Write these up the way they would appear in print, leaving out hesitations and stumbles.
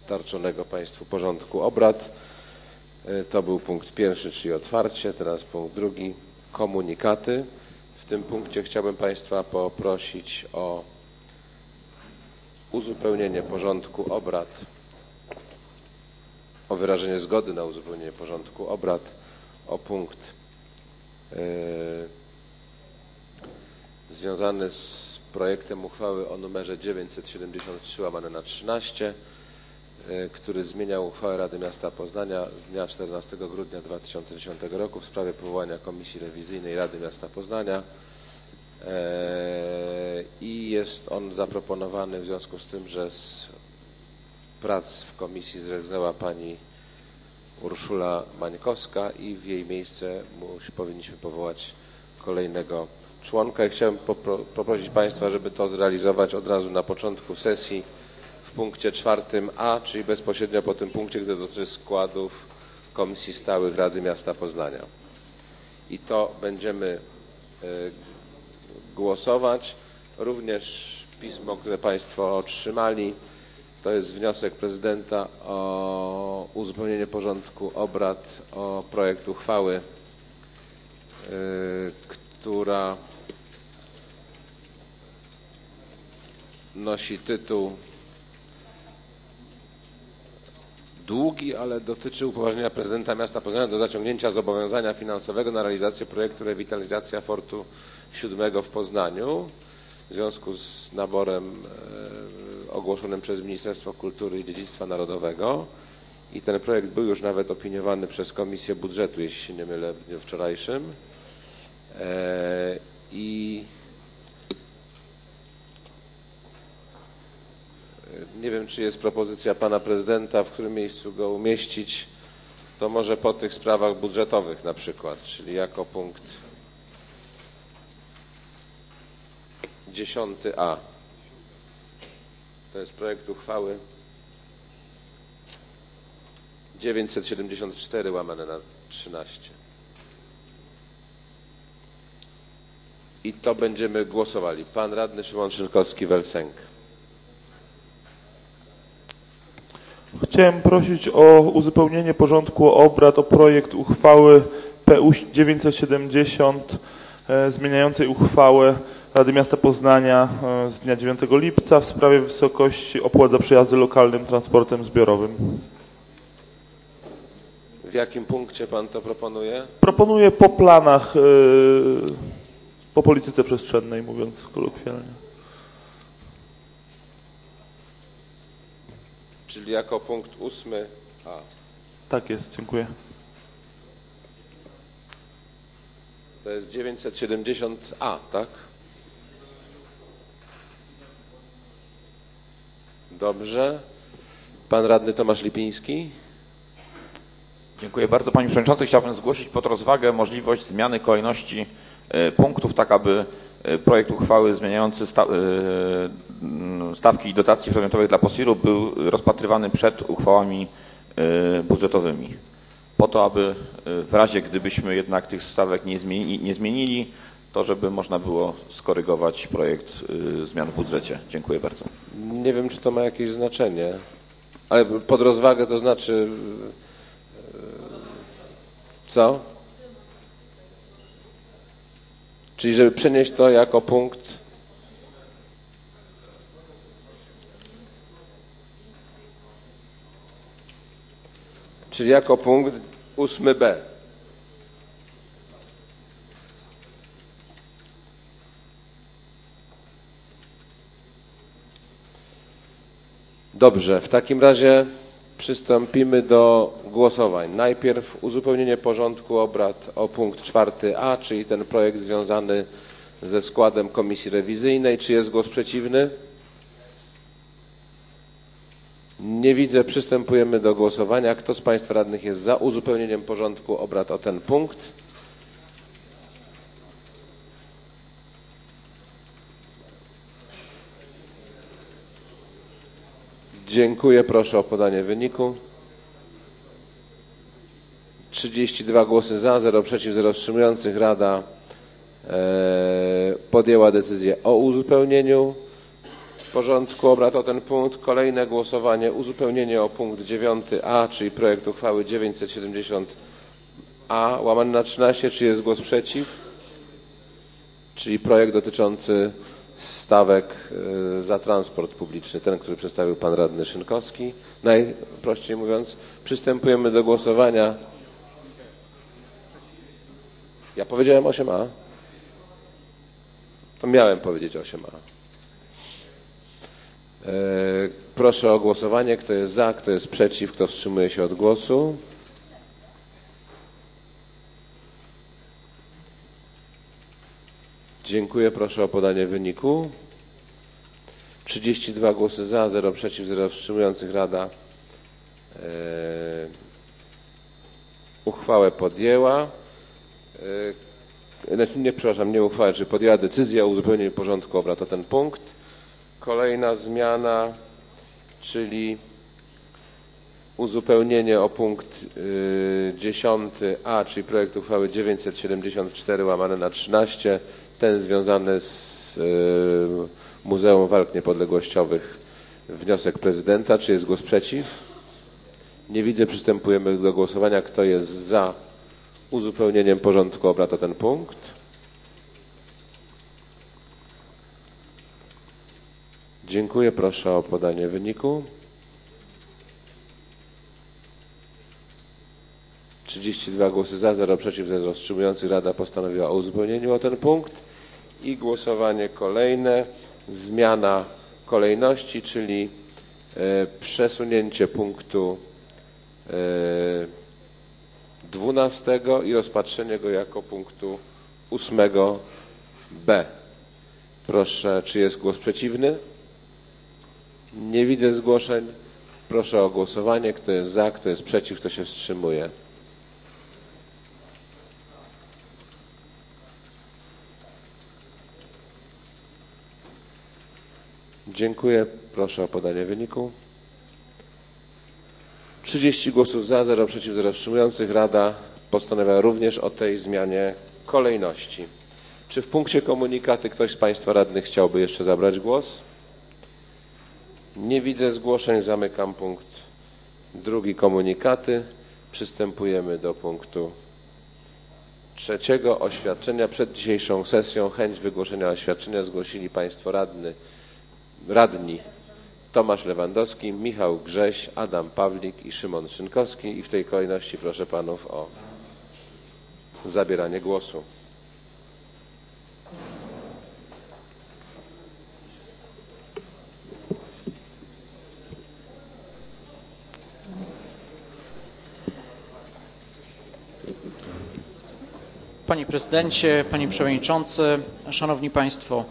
dostarczonego Państwu porządku obrad. To był punkt pierwszy, czyli otwarcie. Teraz punkt drugi, komunikaty. W tym punkcie chciałbym Państwa poprosić o uzupełnienie porządku obrad, o wyrażenie zgody na uzupełnienie porządku obrad o punkt związany z projektem uchwały o numerze 973/13, który zmieniał uchwałę Rady Miasta Poznania z dnia 14 grudnia 2010 roku w sprawie powołania Komisji Rewizyjnej Rady Miasta Poznania i jest on zaproponowany w związku z tym, że z prac w komisji zrezygnowała pani Urszula Mańkowska i w jej miejsce powinniśmy powołać kolejnego członka. I chciałem poprosić Państwa, żeby to zrealizować od razu na początku sesji w punkcie 4a, czyli bezpośrednio po tym punkcie, który dotyczy składów Komisji Stałych Rady Miasta Poznania. I to będziemy głosować. Również pismo, które Państwo otrzymali, to jest wniosek prezydenta o uzupełnienie porządku obrad o projekt uchwały, która nosi tytuł długi, ale dotyczy upoważnienia prezydenta miasta Poznania do zaciągnięcia zobowiązania finansowego na realizację projektu rewitalizacja Fortu 7 w Poznaniu w związku z naborem ogłoszonym przez Ministerstwo Kultury i Dziedzictwa Narodowego. I ten projekt był już nawet opiniowany przez Komisję Budżetu, jeśli się nie mylę, w dniu wczorajszym. I nie wiem, czy jest propozycja pana prezydenta, w którym miejscu go umieścić. To może po tych sprawach budżetowych na przykład, czyli jako punkt 10a. To jest projekt uchwały 974/13. I to będziemy głosowali. Pan radny Szymon Szynkowski-Welsenk. Chciałem prosić o uzupełnienie porządku obrad o projekt uchwały PU 970 zmieniającej uchwałę Rady Miasta Poznania z dnia 9 lipca w sprawie wysokości opłat za przejazdy lokalnym transportem zbiorowym. W jakim punkcie pan to proponuje? Proponuję po planach, po polityce przestrzennej, mówiąc kolokwialnie. Czyli jako punkt 8a. Tak jest, dziękuję. To jest 970a, tak? Dobrze. Pan radny Tomasz Lipiński. Dziękuję bardzo, panie przewodniczący. Chciałbym zgłosić pod rozwagę możliwość zmiany kolejności punktów, tak aby projekt uchwały zmieniający stawki i dotacje przedmiotowe dla POSIR-u był rozpatrywany przed uchwałami budżetowymi. Po to, aby w razie, gdybyśmy jednak tych stawek nie zmienili, to żeby można było skorygować projekt zmian w budżecie. Dziękuję bardzo. Nie wiem, czy to ma jakieś znaczenie, ale pod rozwagę to znaczy co? Czyli żeby przenieść to jako punkt jako punkt 8b. Dobrze, w takim razie przystąpimy do głosowań. Najpierw uzupełnienie porządku obrad o punkt 4a, czyli ten projekt związany ze składem Komisji Rewizyjnej. Czy jest głos przeciwny? Nie widzę. Przystępujemy do głosowania. Kto z Państwa radnych jest za uzupełnieniem porządku obrad o ten punkt? Dziękuję. Proszę o podanie wyniku. 32 głosy za, 0 przeciw, 0 wstrzymujących. Rada podjęła decyzję o uzupełnieniu. porządku obrad o ten punkt. Kolejne głosowanie, uzupełnienie o punkt 9a, czyli projekt uchwały 970a łamane na 13. Czy jest głos przeciw? Czyli projekt dotyczący stawek za transport publiczny, ten, który przedstawił pan radny Szynkowski. Najprościej mówiąc, przystępujemy do głosowania. Ja powiedziałem 8a. To miałem powiedzieć 8a. Proszę o głosowanie. Kto jest za, kto jest przeciw, kto wstrzymuje się od głosu? Dziękuję. Proszę o podanie wyniku. 32 głosy za, 0 przeciw, 0 wstrzymujących. Rada uchwałę podjęła. Nie uchwałę, czy podjęła decyzję o uzupełnieniu porządku obrad o ten punkt. Kolejna zmiana, czyli uzupełnienie o punkt 10a, czyli projekt uchwały 974 łamane na 13, ten związany z Muzeum Walk Niepodległościowych. Wniosek prezydenta. Czy jest głos przeciw? Nie widzę. Przystępujemy do głosowania. Kto jest za uzupełnieniem porządku obrad o ten punkt? Dziękuję. Proszę o podanie wyniku. 32 głosy za, 0 przeciw, 0 wstrzymujących. Rada postanowiła o uzupełnieniu o ten punkt. I głosowanie kolejne. Zmiana kolejności, czyli przesunięcie punktu 12 i rozpatrzenie go jako punktu 8b. Proszę, czy jest głos przeciwny? Nie widzę zgłoszeń. Proszę o głosowanie. Kto jest za, kto jest przeciw, kto się wstrzymuje? Dziękuję. Proszę o podanie wyniku. 30 głosów za, 0 przeciw, 0 wstrzymujących. Rada postanowiła również o tej zmianie kolejności. Czy w punkcie komunikaty ktoś z Państwa radnych chciałby jeszcze zabrać głos? Nie widzę zgłoszeń. Zamykam punkt 2. Komunikaty. Przystępujemy do punktu 3. Oświadczenia. Przed dzisiejszą sesją chęć wygłoszenia oświadczenia zgłosili Państwo radni Tomasz Lewandowski, Michał Grześ, Adam Pawlik i Szymon Szynkowski. I w tej kolejności proszę Panów o zabieranie głosu. Panie Prezydencie, Panie Przewodniczący, Szanowni Państwo.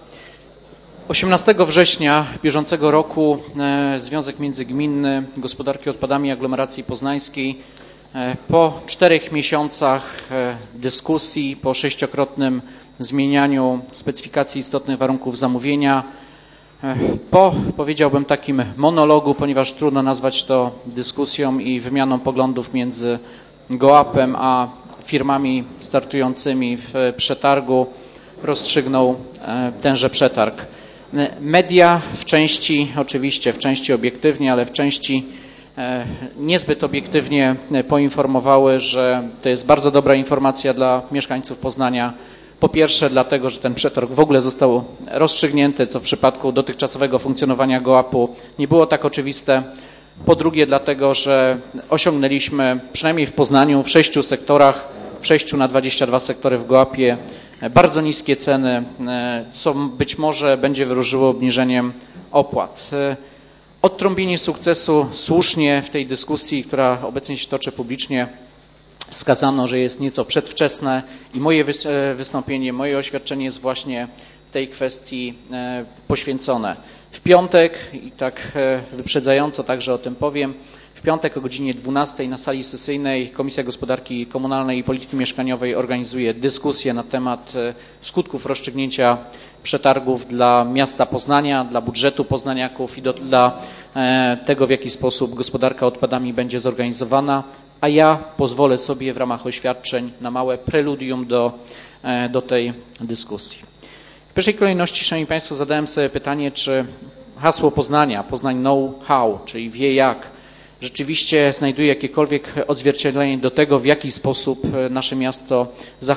18 września bieżącego roku Związek Międzygminny Gospodarki Odpadami Aglomeracji Poznańskiej po 4 miesiącach dyskusji, po 6-krotnym zmienianiu specyfikacji istotnych warunków zamówienia, po, powiedziałbym, takim monologu, ponieważ trudno nazwać to dyskusją i wymianą poglądów między GOAP-em a firmami startującymi w przetargu, rozstrzygnął tenże przetarg. Media w części, oczywiście w części obiektywnie, ale w części niezbyt obiektywnie poinformowały, że to jest bardzo dobra informacja dla mieszkańców Poznania. Po pierwsze dlatego, że ten przetarg w ogóle został rozstrzygnięty, co w przypadku dotychczasowego funkcjonowania GOAP-u nie było tak oczywiste. Po drugie dlatego, że osiągnęliśmy przynajmniej w Poznaniu w 6 sektorach, w 6 na 22 sektory w GOAP-ie bardzo niskie ceny, co być może będzie wróżyło obniżeniem opłat. Odtrąbienie sukcesu słusznie w tej dyskusji, która obecnie się toczy publicznie, wskazano, że jest nieco przedwczesne i moje wystąpienie, moje oświadczenie jest właśnie tej kwestii poświęcone. W piątek, i tak wyprzedzająco także o tym powiem, w piątek o godzinie 12 na sali sesyjnej Komisja Gospodarki Komunalnej i Polityki Mieszkaniowej organizuje dyskusję na temat skutków rozstrzygnięcia przetargów dla miasta Poznania, dla budżetu poznaniaków i dla tego, w jaki sposób gospodarka odpadami będzie zorganizowana, a ja pozwolę sobie w ramach oświadczeń na małe preludium do tej dyskusji. W pierwszej kolejności, Szanowni Państwo, zadałem sobie pytanie, czy hasło Poznania, Poznań know-how, czyli wie jak, rzeczywiście znajduje jakiekolwiek odzwierciedlenie do tego, w jaki sposób nasze miasto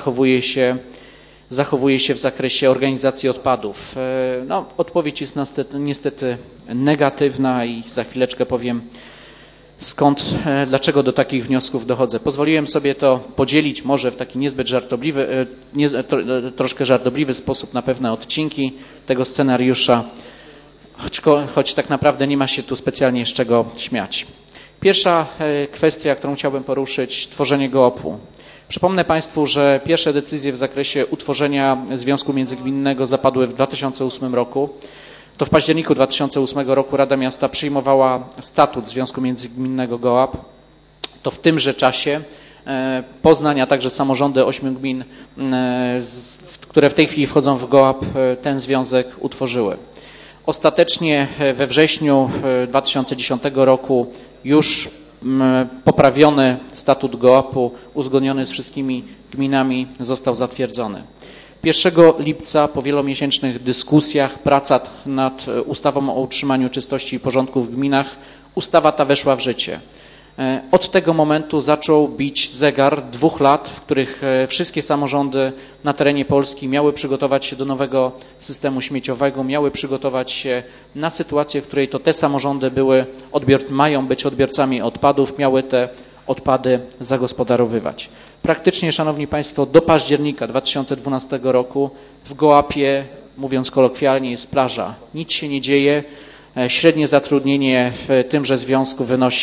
zachowuje się w zakresie organizacji odpadów. No, odpowiedź jest niestety negatywna i za chwileczkę powiem dlaczego do takich wniosków dochodzę. Pozwoliłem sobie to podzielić może w taki niezbyt żartobliwy, troszkę żartobliwy sposób na pewne odcinki tego scenariusza, choć tak naprawdę nie ma się tu specjalnie z czego śmiać. Pierwsza kwestia, którą chciałbym poruszyć, tworzenie GOP-u. Przypomnę Państwu, że pierwsze decyzje w zakresie utworzenia Związku Międzygminnego zapadły w 2008 roku. To w październiku 2008 roku Rada Miasta przyjmowała statut Związku Międzygminnego GOAP. To w tymże czasie Poznań, a także samorządy 8 gmin, które w tej chwili wchodzą w GOAP, ten związek utworzyły. Ostatecznie we wrześniu 2010 roku już poprawiony statut GOAP-u, uzgodniony z wszystkimi gminami, został zatwierdzony. 1 lipca po wielomiesięcznych dyskusjach, pracach nad ustawą o utrzymaniu czystości i porządku w gminach, ustawa ta weszła w życie. Od tego momentu zaczął bić zegar 2 lat, w których wszystkie samorządy na terenie Polski miały przygotować się do nowego systemu śmieciowego, miały przygotować się na sytuację, w której to te samorządy mają być odbiorcami odpadów, miały te odpady zagospodarowywać. Praktycznie, Szanowni Państwo, do października 2012 roku w GOAP-ie, mówiąc kolokwialnie, jest plaża. Nic się nie dzieje. Średnie zatrudnienie w tymże związku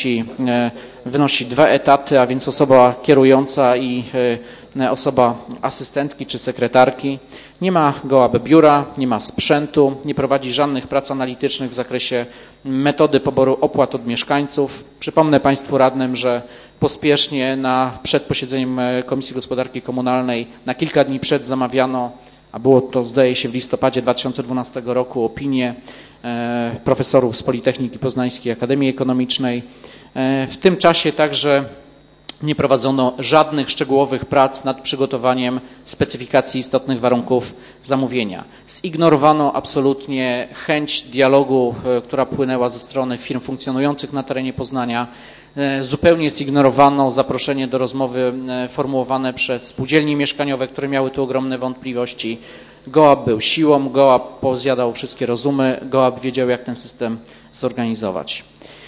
wynosi 2 etaty, a więc osoba kierująca i osoba asystentki czy sekretarki. Nie ma GOAP biura, nie ma sprzętu, nie prowadzi żadnych prac analitycznych w zakresie metody poboru opłat od mieszkańców. Przypomnę Państwu radnym, że pospiesznie przed posiedzeniem Komisji Gospodarki Komunalnej na kilka dni przed zamawiano, a było to zdaje się w listopadzie 2012 roku, opinię profesorów z Politechniki Poznańskiej Akademii Ekonomicznej. W tym czasie także nie prowadzono żadnych szczegółowych prac nad przygotowaniem specyfikacji istotnych warunków zamówienia. Zignorowano absolutnie chęć dialogu, która płynęła ze strony firm funkcjonujących na terenie Poznania. Zupełnie zignorowano zaproszenie do rozmowy formułowane przez spółdzielnie mieszkaniowe, które miały tu ogromne wątpliwości. GOAP był siłą, GOAP pozjadał wszystkie rozumy, GOAP wiedział, jak ten system zorganizować.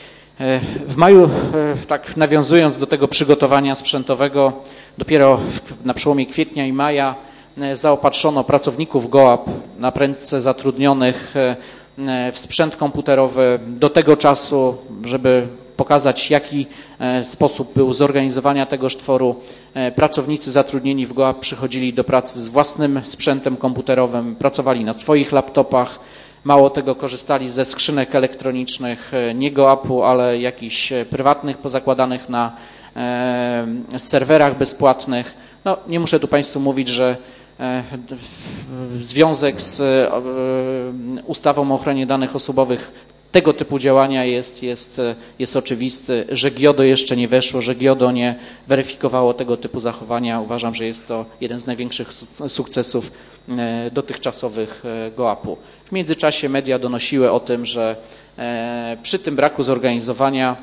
W maju, tak nawiązując do tego przygotowania sprzętowego, dopiero na przełomie kwietnia i maja zaopatrzono pracowników GOAP na prędce zatrudnionych w sprzęt komputerowy. Do tego czasu, żeby pokazać, jaki sposób był zorganizowania tegoż tworu, pracownicy zatrudnieni w GOAP przychodzili do pracy z własnym sprzętem komputerowym, pracowali na swoich laptopach. Mało tego, korzystali ze skrzynek elektronicznych, nie GOAP-u, ale jakichś prywatnych, pozakładanych na serwerach bezpłatnych. No, nie muszę tu Państwu mówić, że związek z ustawą o ochronie danych osobowych tego typu działania jest oczywisty, że GIODO jeszcze nie weszło, że GIODO nie weryfikowało tego typu zachowania. Uważam, że jest to jeden z największych sukcesów dotychczasowych GOAP-u. W międzyczasie media donosiły o tym, że przy tym braku zorganizowania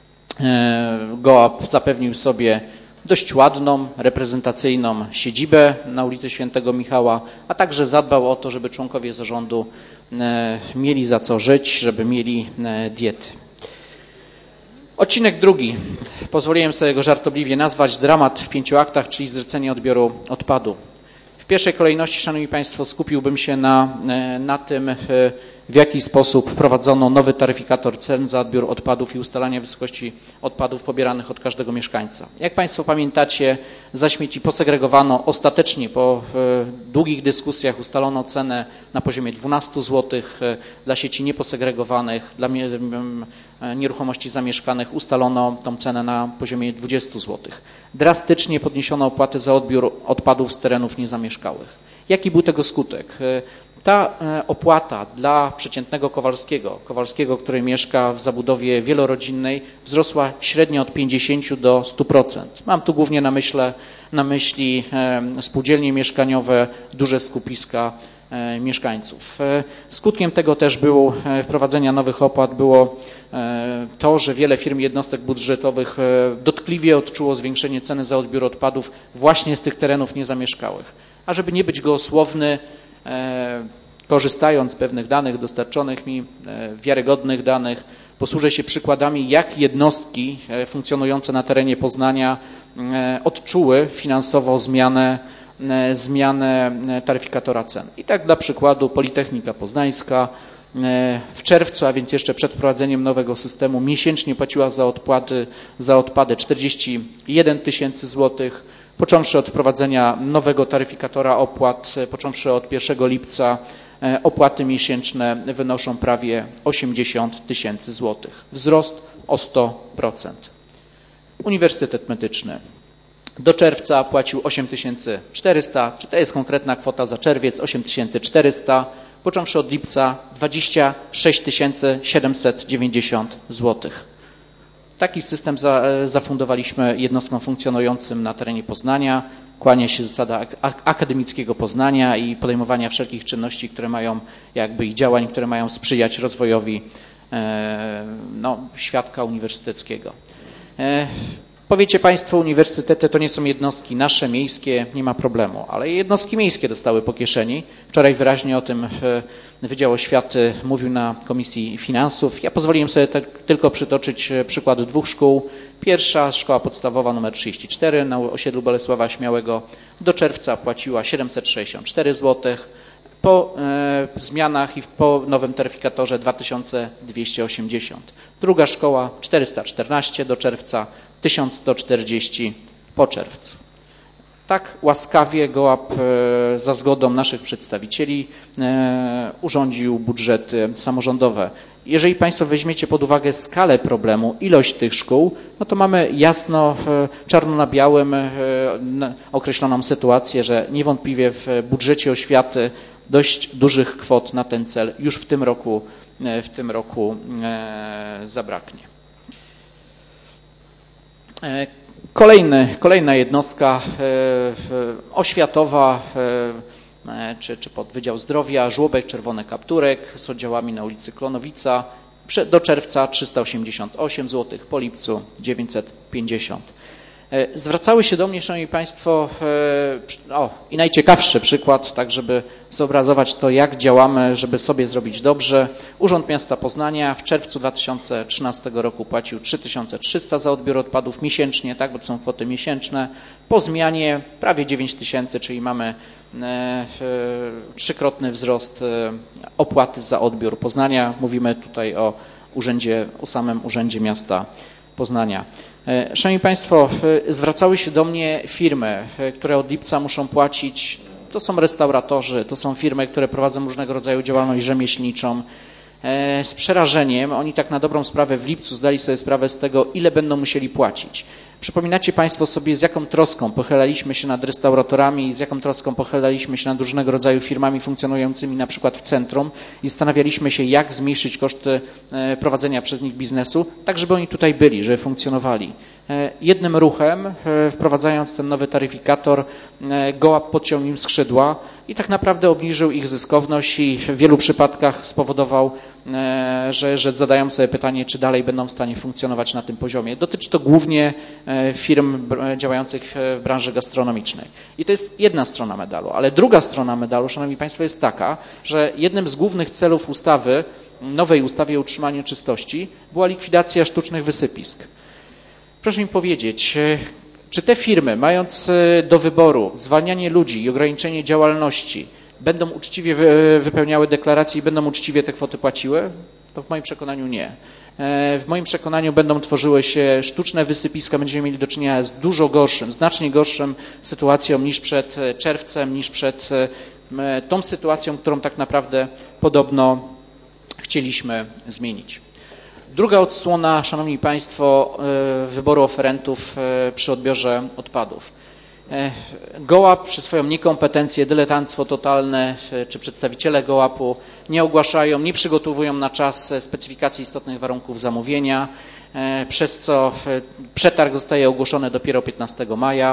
GOAP zapewnił sobie dość ładną, reprezentacyjną siedzibę na ulicy Świętego Michała, a także zadbał o to, żeby członkowie zarządu mieli za co żyć, żeby mieli diety. Odcinek drugi. Pozwoliłem sobie go żartobliwie nazwać dramat w 5 aktach, czyli zlecenie odbioru odpadu. W pierwszej kolejności, Szanowni Państwo, skupiłbym się na tym, w jaki sposób wprowadzono nowy taryfikator cen za odbiór odpadów i ustalanie wysokości odpadów pobieranych od każdego mieszkańca. Jak Państwo pamiętacie, za śmieci posegregowano ostatecznie, po długich dyskusjach ustalono cenę na poziomie 12 zł, dla sieci nieposegregowanych, dla nieruchomości zamieszkanych ustalono tą cenę na poziomie 20 zł. Drastycznie podniesiono opłaty za odbiór odpadów z terenów niezamieszkałych. Jaki był tego skutek? Ta opłata dla przeciętnego Kowalskiego, który mieszka w zabudowie wielorodzinnej, wzrosła średnio od 50 do 100%. Mam tu głównie na myśli spółdzielnie mieszkaniowe, duże skupiska mieszkańców. Skutkiem tego też było wprowadzenia nowych opłat było to, że wiele firm i jednostek budżetowych dotkliwie odczuło zwiększenie ceny za odbiór odpadów właśnie z tych terenów niezamieszkałych. A żeby nie być gołosłowny, korzystając z pewnych danych dostarczonych mi, wiarygodnych danych, posłużę się przykładami, jak jednostki funkcjonujące na terenie Poznania odczuły finansowo zmianę taryfikatora cen. I tak dla przykładu Politechnika Poznańska w czerwcu, a więc jeszcze przed wprowadzeniem nowego systemu, miesięcznie płaciła za odpady 41 tysięcy złotych. Począwszy od wprowadzenia nowego taryfikatora opłat, począwszy od 1 lipca, opłaty miesięczne wynoszą prawie 80 tysięcy złotych. Wzrost o 100%. Uniwersytet Medyczny do czerwca płacił 8400, czy to jest konkretna kwota za czerwiec, 8400, począwszy od lipca 26 790 złotych. Taki system zafundowaliśmy jednostkom funkcjonującym na terenie Poznania. Kłania się zasada akademickiego Poznania i podejmowania wszelkich czynności, które mają i działań, które mają sprzyjać rozwojowi świadka uniwersyteckiego. Powiecie Państwo, uniwersytety to nie są jednostki nasze, miejskie, nie ma problemu, ale jednostki miejskie dostały po kieszeni. Wczoraj wyraźnie o tym Wydział Oświaty mówił na Komisji Finansów. Ja pozwoliłem sobie tylko przytoczyć przykład 2 szkół. Pierwsza, szkoła podstawowa nr 34 na osiedlu Bolesława Śmiałego do czerwca płaciła 764 zł. Po zmianach i po nowym taryfikatorze 2280. Druga szkoła 414 do czerwca, 1140 po czerwcu. Tak łaskawie GOAP za zgodą naszych przedstawicieli urządził budżety samorządowe. Jeżeli Państwo weźmiecie pod uwagę skalę problemu, ilość tych szkół, no to mamy jasno, czarno na białym określoną sytuację, że niewątpliwie w budżecie oświaty dość dużych kwot na ten cel już w tym roku zabraknie. Kolejna jednostka oświatowa czy podwydział zdrowia, żłobek Czerwony Kapturek z oddziałami na ulicy Klonowica do czerwca 388 zł, po lipcu 950. Zwracały się do mnie, Szanowni Państwo, i najciekawszy przykład, tak żeby zobrazować to, jak działamy, żeby sobie zrobić dobrze. Urząd Miasta Poznania w czerwcu 2013 roku płacił 3300 za odbiór odpadów miesięcznie, tak, bo to są kwoty miesięczne. Po zmianie prawie 9000, czyli mamy trzykrotny wzrost opłaty za odbiór Poznania. Mówimy tutaj o samym Urzędzie Miasta Poznania. Szanowni Państwo, zwracały się do mnie firmy, które od lipca muszą płacić. To są restauratorzy, to są firmy, które prowadzą różnego rodzaju działalność rzemieślniczą. Z przerażeniem, oni tak na dobrą sprawę w lipcu zdali sobie sprawę z tego, ile będą musieli płacić. Przypominacie Państwo sobie, z jaką troską pochylaliśmy się nad restauratorami, z jaką troską pochylaliśmy się nad różnego rodzaju firmami funkcjonującymi na przykład w centrum i zastanawialiśmy się, jak zmniejszyć koszty prowadzenia przez nich biznesu, tak żeby oni tutaj byli, żeby funkcjonowali. Jednym ruchem, wprowadzając ten nowy taryfikator, GOAP podciął im skrzydła i tak naprawdę obniżył ich zyskowność i w wielu przypadkach spowodował, że zadają sobie pytanie, czy dalej będą w stanie funkcjonować na tym poziomie. Dotyczy to głównie firm działających w branży gastronomicznej. I to jest jedna strona medalu, ale druga strona medalu, Szanowni Państwo, jest taka, że jednym z głównych celów nowej ustawy o utrzymaniu czystości była likwidacja sztucznych wysypisk. Proszę mi powiedzieć, czy te firmy, mając do wyboru zwalnianie ludzi i ograniczenie działalności, będą uczciwie wypełniały deklaracje i będą uczciwie te kwoty płaciły? To w moim przekonaniu nie. W moim przekonaniu będą tworzyły się sztuczne wysypiska, będziemy mieli do czynienia z dużo gorszym, znacznie gorszą sytuacją niż przed czerwcem, niż przed tą sytuacją, którą tak naprawdę podobno chcieliśmy zmienić. Druga odsłona, Szanowni Państwo, wyboru oferentów przy odbiorze odpadów. GOAP przy swoją niekompetencję, dyletanctwo totalne, czy przedstawiciele GOAP-u nie ogłaszają, nie przygotowują na czas specyfikacji istotnych warunków zamówienia, przez co przetarg zostaje ogłoszony dopiero 15 maja.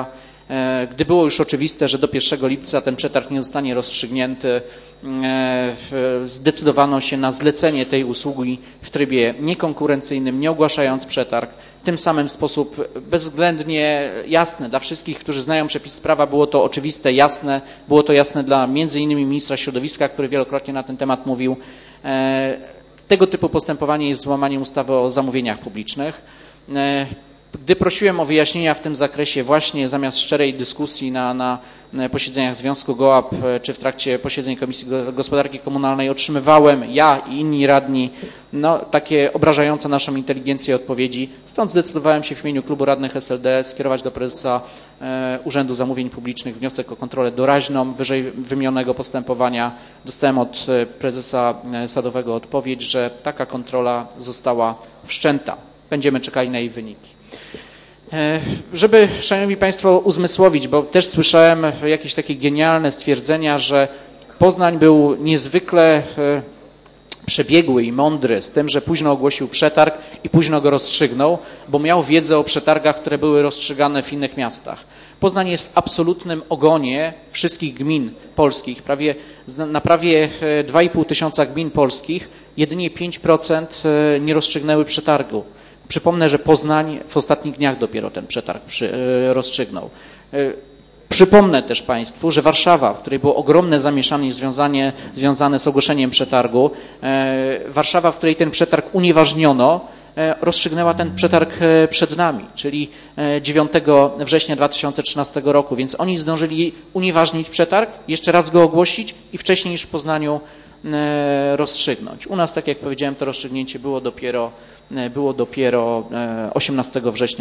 Gdy było już oczywiste, że do 1 lipca ten przetarg nie zostanie rozstrzygnięty, zdecydowano się na zlecenie tej usługi w trybie niekonkurencyjnym, nie ogłaszając przetarg. Tym samym w sposób bezwzględnie jasny dla wszystkich, którzy znają przepisy prawa, było to oczywiste, jasne. Było to jasne dla między innymi ministra środowiska, który wielokrotnie na ten temat mówił. Tego typu postępowanie jest złamaniem ustawy o zamówieniach publicznych. Gdy prosiłem o wyjaśnienia w tym zakresie właśnie zamiast szczerej dyskusji na posiedzeniach Związku GOAP czy w trakcie posiedzeń Komisji Gospodarki Komunalnej, otrzymywałem ja i inni radni takie obrażające naszą inteligencję odpowiedzi. Stąd zdecydowałem się w imieniu klubu radnych SLD skierować do prezesa Urzędu Zamówień Publicznych wniosek o kontrolę doraźną wyżej wymienionego postępowania. Dostałem od prezesa Sadowego odpowiedź, że taka kontrola została wszczęta. Będziemy czekali na jej wyniki. Żeby, szanowni państwo, uzmysłowić, bo też słyszałem jakieś takie genialne stwierdzenia, że Poznań był niezwykle przebiegły i mądry z tym, że późno ogłosił przetarg i późno go rozstrzygnął, bo miał wiedzę o przetargach, które były rozstrzygane w innych miastach. Poznań jest w absolutnym ogonie wszystkich gmin polskich. Na prawie 2,5 tysiąca gmin polskich jedynie 5% nie rozstrzygnęły przetargu. Przypomnę, że Poznań w ostatnich dniach dopiero ten przetarg rozstrzygnął. Przypomnę też państwu, że Warszawa, w której było ogromne zamieszanie związane z ogłoszeniem przetargu, Warszawa, w której ten przetarg unieważniono, rozstrzygnęła ten przetarg przed nami, czyli 9 września 2013 roku, więc oni zdążyli unieważnić przetarg, jeszcze raz go ogłosić i wcześniej niż w Poznaniu rozstrzygnąć. U nas, tak jak powiedziałem, to rozstrzygnięcie było dopiero 18 września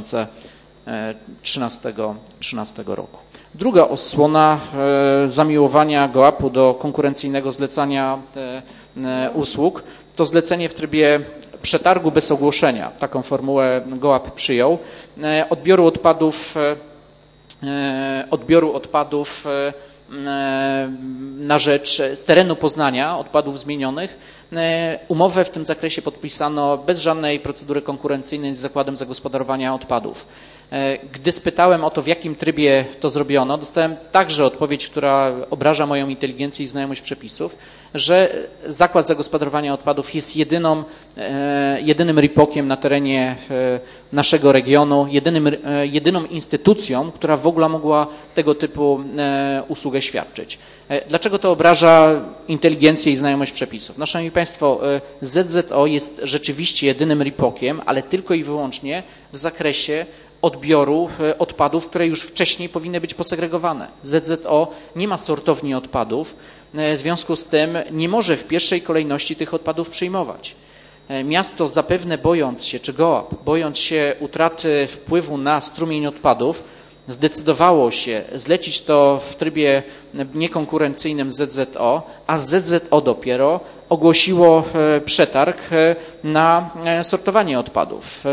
2013 roku. Druga odsłona zamiłowania GOAP-u do konkurencyjnego zlecania usług to zlecenie w trybie przetargu bez ogłoszenia. Taką formułę GOAP przyjął. Odbioru odpadów na rzecz z terenu Poznania, odpadów zmienionych. Umowę w tym zakresie podpisano bez żadnej procedury konkurencyjnej z Zakładem Zagospodarowania Odpadów. Gdy spytałem o to, w jakim trybie to zrobiono, dostałem także odpowiedź, która obraża moją inteligencję i znajomość przepisów, że Zakład Zagospodarowania Odpadów jest jedynym RIPOK-iem na terenie naszego regionu, jedyną instytucją, która w ogóle mogła tego typu usługę świadczyć. Dlaczego to obraża inteligencję i znajomość przepisów? No, szanowni państwo, ZZO jest rzeczywiście jedynym RIPOK-iem, ale tylko i wyłącznie w zakresie odbioru odpadów, które już wcześniej powinny być posegregowane. ZZO nie ma sortowni odpadów, w związku z tym nie może w pierwszej kolejności tych odpadów przyjmować. Miasto zapewne bojąc się, czy GOAP, bojąc się utraty wpływu na strumień odpadów, zdecydowało się zlecić to w trybie niekonkurencyjnym ZZO, a ZZO dopiero ogłosiło przetarg na sortowanie odpadów.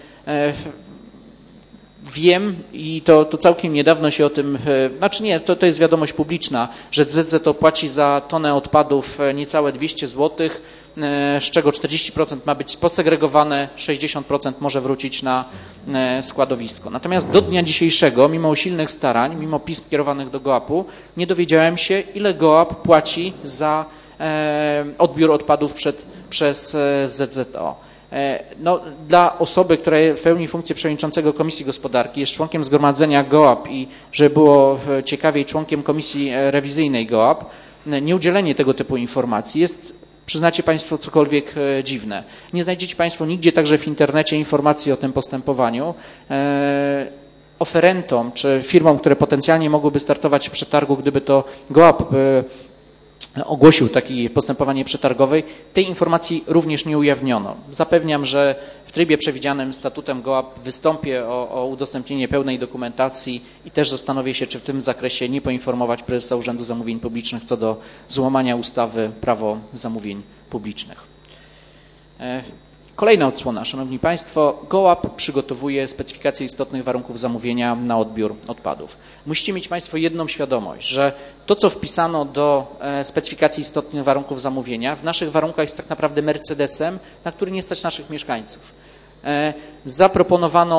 Wiem i to całkiem niedawno się o tym, znaczy nie, to jest wiadomość publiczna, że ZZO płaci za tonę odpadów niecałe 200 zł, z czego 40% ma być posegregowane, 60% może wrócić na składowisko. Natomiast do dnia dzisiejszego, mimo usilnych starań, mimo pism kierowanych do GOAP-u, nie dowiedziałem się, ile GOAP płaci za odbiór odpadów przez ZZO. No, dla osoby, która pełni funkcję przewodniczącego Komisji Gospodarki, jest członkiem zgromadzenia GOAP i żeby było ciekawiej, członkiem Komisji Rewizyjnej GOAP, nieudzielenie tego typu informacji jest, przyznacie państwo, cokolwiek dziwne. Nie znajdziecie państwo nigdzie, także w internecie, informacji o tym postępowaniu. Oferentom czy firmom, które potencjalnie mogłyby startować w przetargu, gdyby to GOAP ogłosił takie postępowanie przetargowe, tej informacji również nie ujawniono. Zapewniam, że w trybie przewidzianym statutem GOAP wystąpię o udostępnienie pełnej dokumentacji i też zastanowię się, czy w tym zakresie nie poinformować prezesa Urzędu Zamówień Publicznych co do złamania ustawy Prawo zamówień publicznych. Kolejna odsłona, szanowni państwo, GOAP przygotowuje specyfikację istotnych warunków zamówienia na odbiór odpadów. Musicie mieć państwo jedną świadomość, że to, co wpisano do specyfikacji istotnych warunków zamówienia, w naszych warunkach jest tak naprawdę Mercedesem, na który nie stać naszych mieszkańców. Zaproponowano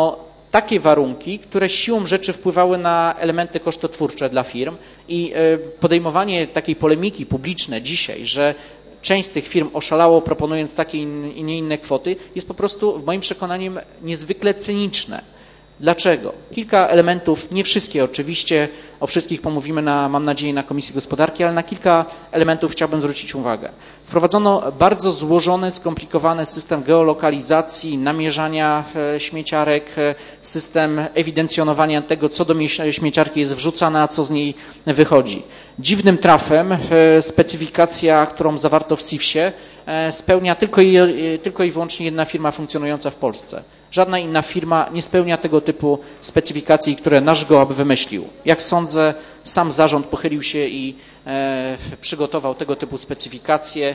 takie warunki, które siłą rzeczy wpływały na elementy kosztotwórcze dla firm i podejmowanie takiej polemiki publicznej dzisiaj, że część z tych firm oszalało, proponując takie i nie inne kwoty, jest po prostu w moim przekonaniu niezwykle cyniczne. Dlaczego? Kilka elementów, nie wszystkie oczywiście, o wszystkich pomówimy mam nadzieję na Komisji Gospodarki, ale na kilka elementów chciałbym zwrócić uwagę. Wprowadzono bardzo złożony, skomplikowany system geolokalizacji, namierzania śmieciarek, system ewidencjonowania tego, co do śmieciarki jest wrzucane, a co z niej wychodzi. Dziwnym trafem specyfikacja, którą zawarto w CIFS-ie, spełnia tylko i wyłącznie jedna firma funkcjonująca w Polsce. Żadna inna firma nie spełnia tego typu specyfikacji, które nasz GOAP wymyślił. Jak sądzę, sam zarząd pochylił się i przygotował tego typu specyfikacje,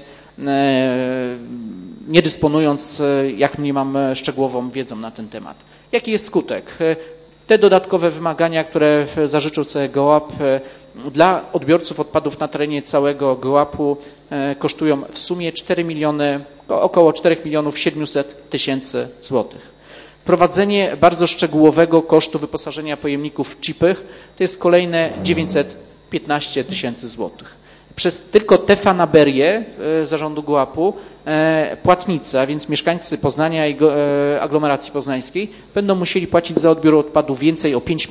nie dysponując, jak mniemam, szczegółową wiedzą na ten temat. Jaki jest skutek? Te dodatkowe wymagania, które zażyczył sobie GOAP dla odbiorców odpadów na terenie całego GOAP-u kosztują w sumie około 4 700 000 złotych. Wprowadzenie bardzo szczegółowego kosztu wyposażenia pojemników w chipy to jest kolejne 915 000 złotych. Przez tylko te fanaberię zarządu GOAP-u płatnicy, a więc mieszkańcy Poznania i aglomeracji poznańskiej będą musieli płacić za odbiór odpadów więcej o 5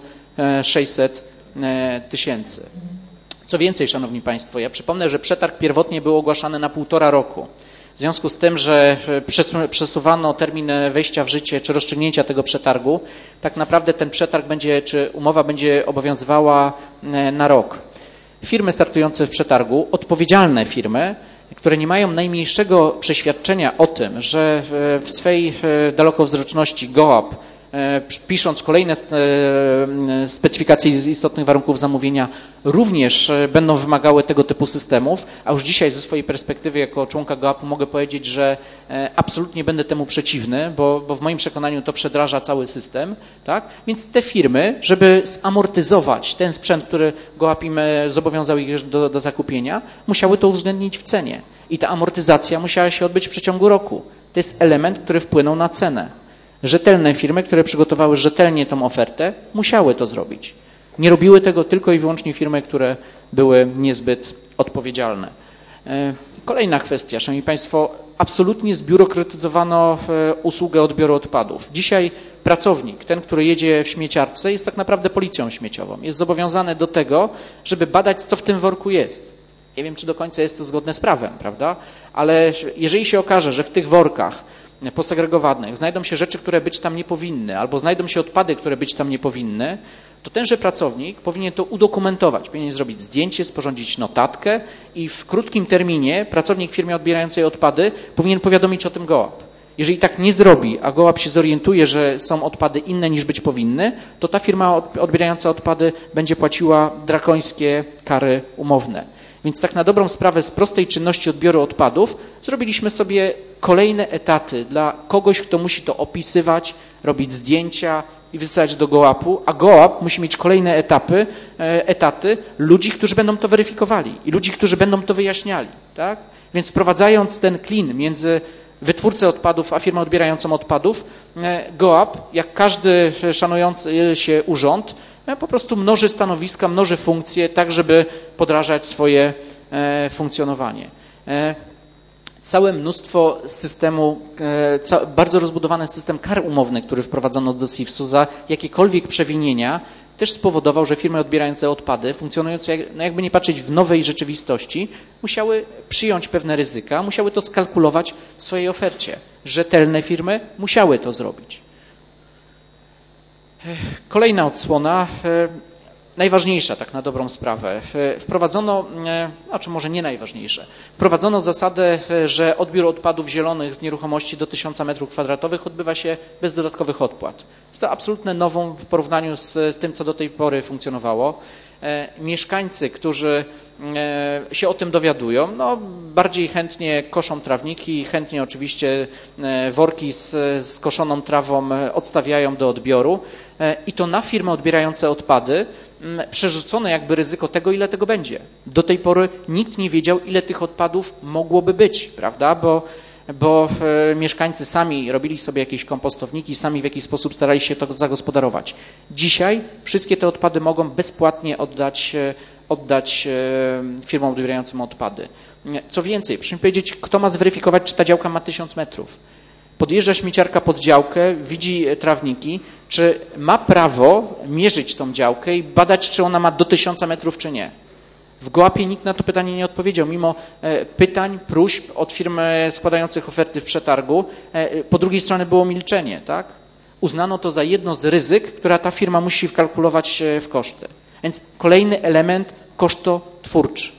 600 000. Co więcej, Szanowni Państwo, ja przypomnę, że przetarg pierwotnie był ogłaszany na 1,5 roku. W związku z tym, że przesuwano termin wejścia w życie czy rozstrzygnięcia tego przetargu, tak naprawdę ten przetarg czy umowa będzie obowiązywała na rok. Firmy startujące w przetargu, odpowiedzialne firmy, które nie mają najmniejszego przeświadczenia o tym, że w swej dalekowzroczności GOAP, pisząc kolejne specyfikacje istotnych warunków zamówienia, również będą wymagały tego typu systemów, a już dzisiaj ze swojej perspektywy jako członka GOAP-u mogę powiedzieć, że absolutnie będę temu przeciwny, bo w moim przekonaniu to przedraża cały system. Tak? Więc te firmy, żeby zamortyzować ten sprzęt, który GOAP im zobowiązał ich do zakupienia, musiały to uwzględnić w cenie. I ta amortyzacja musiała się odbyć w przeciągu roku. To jest element, który wpłynął na cenę. Rzetelne firmy, które przygotowały rzetelnie tą ofertę, musiały to zrobić. Nie robiły tego tylko i wyłącznie firmy, które były niezbyt odpowiedzialne. Kolejna kwestia, Szanowni Państwo, absolutnie zbiurokratyzowano usługę odbioru odpadów. Dzisiaj pracownik, ten, który jedzie w śmieciarce, jest tak naprawdę policją śmieciową. Jest zobowiązany do tego, żeby badać, co w tym worku jest. Nie wiem, czy do końca jest to zgodne z prawem, prawda? Ale jeżeli się okaże, że w tych workach posegregowanych znajdą się rzeczy, które być tam nie powinny, albo znajdą się odpady, które być tam nie powinny, to tenże pracownik powinien to udokumentować, powinien zrobić zdjęcie, sporządzić notatkę i w krótkim terminie pracownik firmy odbierającej odpady powinien powiadomić o tym GOAP. Jeżeli tak nie zrobi, a GOAP się zorientuje, że są odpady inne niż być powinny, to ta firma odbierająca odpady będzie płaciła drakońskie kary umowne. Więc tak na dobrą sprawę z prostej czynności odbioru odpadów zrobiliśmy sobie kolejne etaty dla kogoś, kto musi to opisywać, robić zdjęcia i wysyłać do GOAP-u, a GOAP musi mieć kolejne etaty ludzi, którzy będą to weryfikowali i ludzi, którzy będą to wyjaśniali. Tak? Więc wprowadzając ten klin między wytwórcę odpadów a firmę odbierającą odpadów, GOAP, jak każdy szanujący się urząd, po prostu mnoży stanowiska, mnoży funkcje, tak żeby podrażać swoje funkcjonowanie. Całe mnóstwo systemu, bardzo rozbudowany system kar umownych, który wprowadzono do CIFS-u za jakiekolwiek przewinienia, też spowodował, że firmy odbierające odpady, funkcjonujące, jakby nie patrzeć w nowej rzeczywistości, musiały przyjąć pewne ryzyka, musiały to skalkulować w swojej ofercie. Rzetelne firmy musiały to zrobić. Kolejna odsłona, najważniejsza tak na dobrą sprawę. Wprowadzono, czy może nie najważniejsze, wprowadzono zasadę, że odbiór odpadów zielonych z nieruchomości do 1000 m2 odbywa się bez dodatkowych opłat. Jest to absolutne novum w porównaniu z tym, co do tej pory funkcjonowało. Mieszkańcy, którzy się o tym dowiadują, bardziej chętnie koszą trawniki, chętnie oczywiście worki z koszoną trawą odstawiają do odbioru i to na firmy odbierające odpady przerzucone jakby ryzyko tego, ile tego będzie. Do tej pory nikt nie wiedział, ile tych odpadów mogłoby być, prawda, bo bo mieszkańcy sami robili sobie jakieś kompostowniki, sami w jakiś sposób starali się to zagospodarować. Dzisiaj wszystkie te odpady mogą bezpłatnie oddać firmom odbierającym odpady. Co więcej, proszę mi powiedzieć, kto ma zweryfikować, czy ta działka ma 1000 metrów? Podjeżdża śmieciarka pod działkę, widzi trawniki, czy ma prawo mierzyć tą działkę i badać, czy ona ma do 1000 metrów, czy nie? W GOAP-ie nikt na to pytanie nie odpowiedział, mimo pytań, próśb od firm składających oferty w przetargu. Po drugiej stronie było milczenie, tak? Uznano to za jedno z ryzyk, która ta firma musi wkalkulować w koszty. Więc kolejny element kosztotwórczy.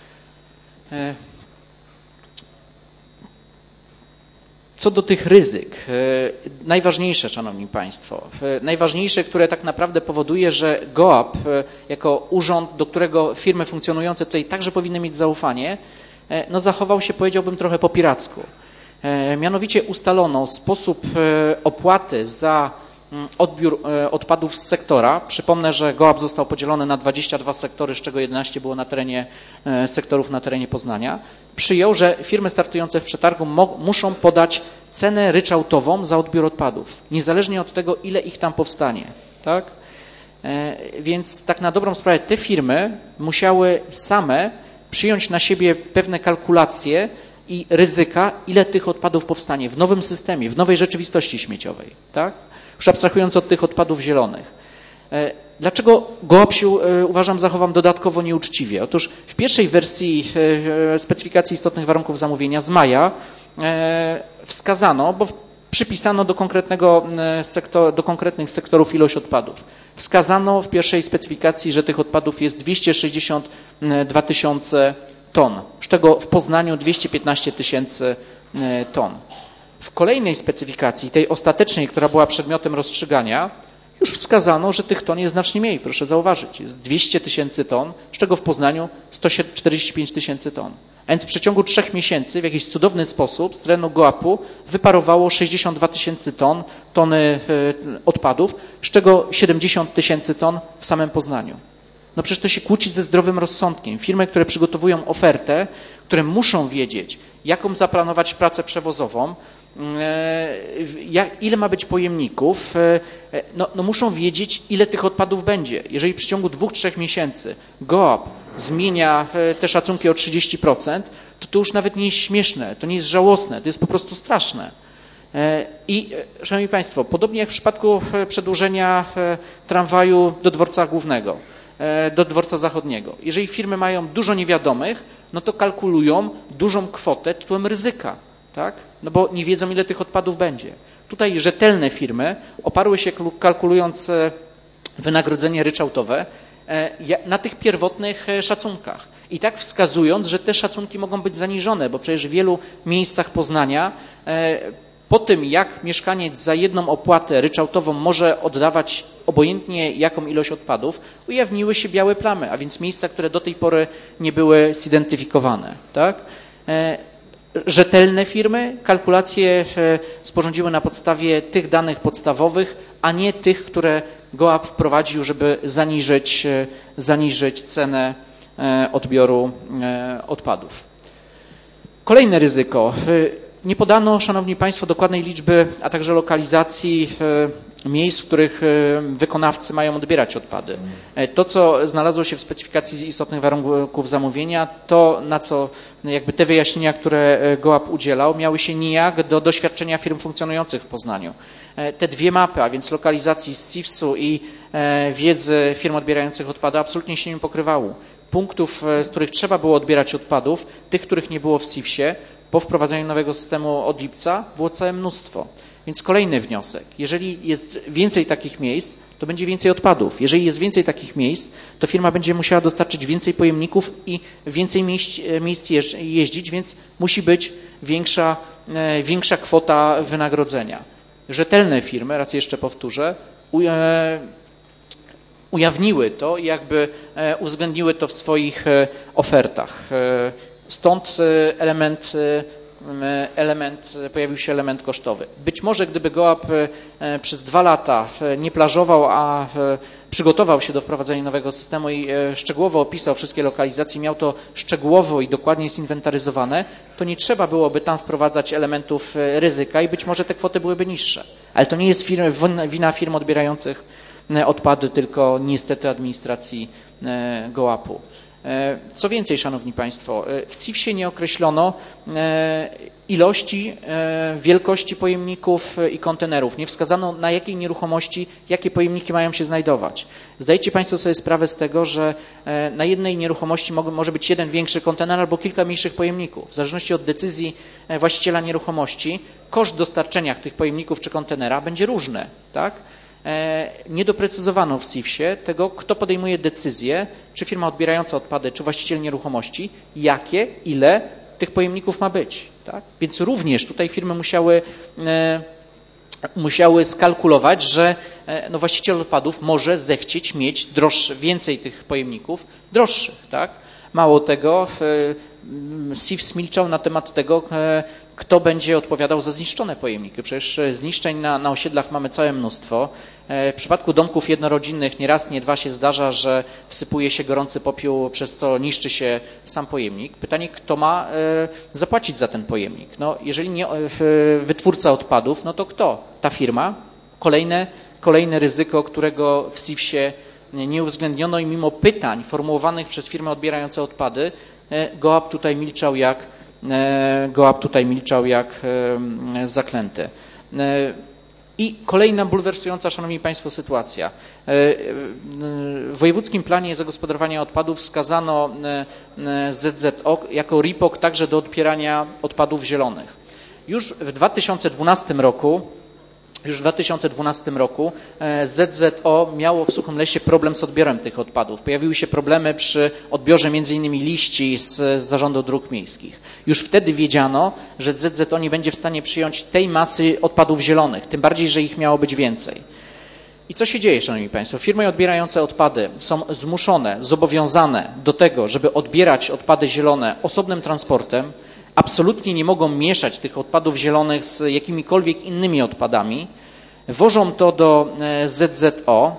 Co do tych ryzyk, najważniejsze, Szanowni Państwo, najważniejsze, które tak naprawdę powoduje, że GOAP jako urząd, do którego firmy funkcjonujące tutaj także powinny mieć zaufanie, no zachował się, powiedziałbym, trochę po piracku. Mianowicie ustalono sposób opłaty za odbiór odpadów z sektora. Przypomnę, że GOAP został podzielony na 22 sektory, z czego 11 było na terenie sektorów na terenie Poznania. Przyjął, że firmy startujące w przetargu muszą podać cenę ryczałtową za odbiór odpadów, niezależnie od tego, ile ich tam powstanie. Tak? Więc tak na dobrą sprawę te firmy musiały same przyjąć na siebie pewne kalkulacje i ryzyka, ile tych odpadów powstanie w nowym systemie, w nowej rzeczywistości śmieciowej. Tak? Już abstrahując od tych odpadów zielonych. Dlaczego GOAP się, uważam, zachował dodatkowo nieuczciwie? Otóż w pierwszej wersji specyfikacji istotnych warunków zamówienia z maja wskazano, bo przypisano do konkretnych sektorów ilość odpadów. Wskazano w pierwszej specyfikacji, że tych odpadów jest 262 tysiące ton, z czego w Poznaniu 215 tysięcy ton. W kolejnej specyfikacji, tej ostatecznej, która była przedmiotem rozstrzygania, już wskazano, że tych ton jest znacznie mniej, proszę zauważyć. Jest 200 tysięcy ton, z czego w Poznaniu 145 tysięcy ton. A więc w przeciągu 3 miesięcy w jakiś cudowny sposób z terenu GOAP-u wyparowało 62 tysięcy tony odpadów, z czego 70 tysięcy ton w samym Poznaniu. No przecież to się kłóci ze zdrowym rozsądkiem. Firmy, które przygotowują ofertę, które muszą wiedzieć, jaką zaplanować pracę przewozową, ile ma być pojemników, no muszą wiedzieć, ile tych odpadów będzie. Jeżeli w przeciągu 2-3 miesięcy GOAP zmienia te szacunki o 30%, to już nawet nie jest śmieszne, to nie jest żałosne, to jest po prostu straszne. I, Szanowni Państwo, podobnie jak w przypadku przedłużenia tramwaju do dworca głównego, do dworca zachodniego. Jeżeli firmy mają dużo niewiadomych, no to kalkulują dużą kwotę tytułem ryzyka, tak? No bo nie wiedzą, ile tych odpadów będzie. Tutaj rzetelne firmy oparły się, kalkulując wynagrodzenie ryczałtowe, na tych pierwotnych szacunkach. I tak wskazując, że te szacunki mogą być zaniżone, bo przecież w wielu miejscach Poznania po tym, jak mieszkaniec za jedną opłatę ryczałtową może oddawać obojętnie jaką ilość odpadów, ujawniły się białe plamy, a więc miejsca, które do tej pory nie były zidentyfikowane. Tak? Rzetelne firmy kalkulacje sporządziły na podstawie tych danych podstawowych, a nie tych, które GOAP wprowadził, żeby zaniżyć cenę odbioru odpadów. Kolejne ryzyko. Nie podano, Szanowni Państwo, dokładnej liczby, a także lokalizacji miejsc, w których wykonawcy mają odbierać odpady. To, co znalazło się w specyfikacji istotnych warunków zamówienia, to na co jakby te wyjaśnienia, które GOAP udzielał, miały się nijak do doświadczenia firm funkcjonujących w Poznaniu. Te dwie mapy, a więc lokalizacji z CIFS-u i wiedzy firm odbierających odpady, absolutnie się nie pokrywały. Punktów, z których trzeba było odbierać odpadów, tych, których nie było w CIFS-ie, po wprowadzeniu nowego systemu od lipca było całe mnóstwo. Więc kolejny wniosek. Jeżeli jest więcej takich miejsc, to będzie więcej odpadów. Jeżeli jest więcej takich miejsc, to firma będzie musiała dostarczyć więcej pojemników i więcej miejsc jeździć, więc musi być większa kwota wynagrodzenia. Rzetelne firmy, raz jeszcze powtórzę, ujawniły to i jakby uwzględniły to w swoich ofertach. Stąd pojawił się element kosztowy. Być może gdyby GOAP przez 2 lata nie plażował, a przygotował się do wprowadzenia nowego systemu i szczegółowo opisał wszystkie lokalizacje, miał to szczegółowo i dokładnie zinwentaryzowane, to nie trzeba byłoby tam wprowadzać elementów ryzyka i być może te kwoty byłyby niższe. Ale to nie jest wina firm odbierających odpady, tylko niestety administracji GOAP-u. Co więcej, Szanowni Państwo, w SIFS-ie nie określono ilości, wielkości pojemników i kontenerów. Nie wskazano, na jakiej nieruchomości jakie pojemniki mają się znajdować. Zdajecie Państwo sobie sprawę z tego, że na jednej nieruchomości może być jeden większy kontener albo kilka mniejszych pojemników. W zależności od decyzji właściciela nieruchomości koszt dostarczenia tych pojemników czy kontenera będzie różny, tak? Nie doprecyzowano w SIFS-ie tego, kto podejmuje decyzję, czy firma odbierająca odpady, czy właściciel nieruchomości, jakie, ile tych pojemników ma być. Tak? Więc również tutaj firmy musiały skalkulować, że właściciel odpadów może zechcieć mieć więcej tych pojemników droższych. Tak? Mało tego, SIFS milczał na temat tego, kto będzie odpowiadał za zniszczone pojemniki. Przecież zniszczeń na osiedlach mamy całe mnóstwo. W przypadku domków jednorodzinnych nie raz, nie dwa się zdarza, że wsypuje się gorący popiół, przez co niszczy się sam pojemnik. Pytanie, kto ma zapłacić za ten pojemnik? No, jeżeli nie wytwórca odpadów, no to kto? Ta firma? Kolejne ryzyko, którego w SIFS-ie nie uwzględniono i mimo pytań formułowanych przez firmy odbierające odpady, GOAP tutaj milczał jak zaklęty. I kolejna bulwersująca, Szanowni Państwo, sytuacja. W wojewódzkim planie zagospodarowania odpadów wskazano ZZO jako RIPOK także do odbierania odpadów zielonych. Już w 2012 roku ZZO miało w Suchym Lesie problem z odbiorem tych odpadów. Pojawiły się problemy przy odbiorze m.in. liści z Zarządu Dróg Miejskich. Już wtedy wiedziano, że ZZO nie będzie w stanie przyjąć tej masy odpadów zielonych, tym bardziej, że ich miało być więcej. I co się dzieje, Szanowni Państwo? Firmy odbierające odpady są zobowiązane do tego, żeby odbierać odpady zielone osobnym transportem, absolutnie nie mogą mieszać tych odpadów zielonych z jakimikolwiek innymi odpadami, wożą to do ZZO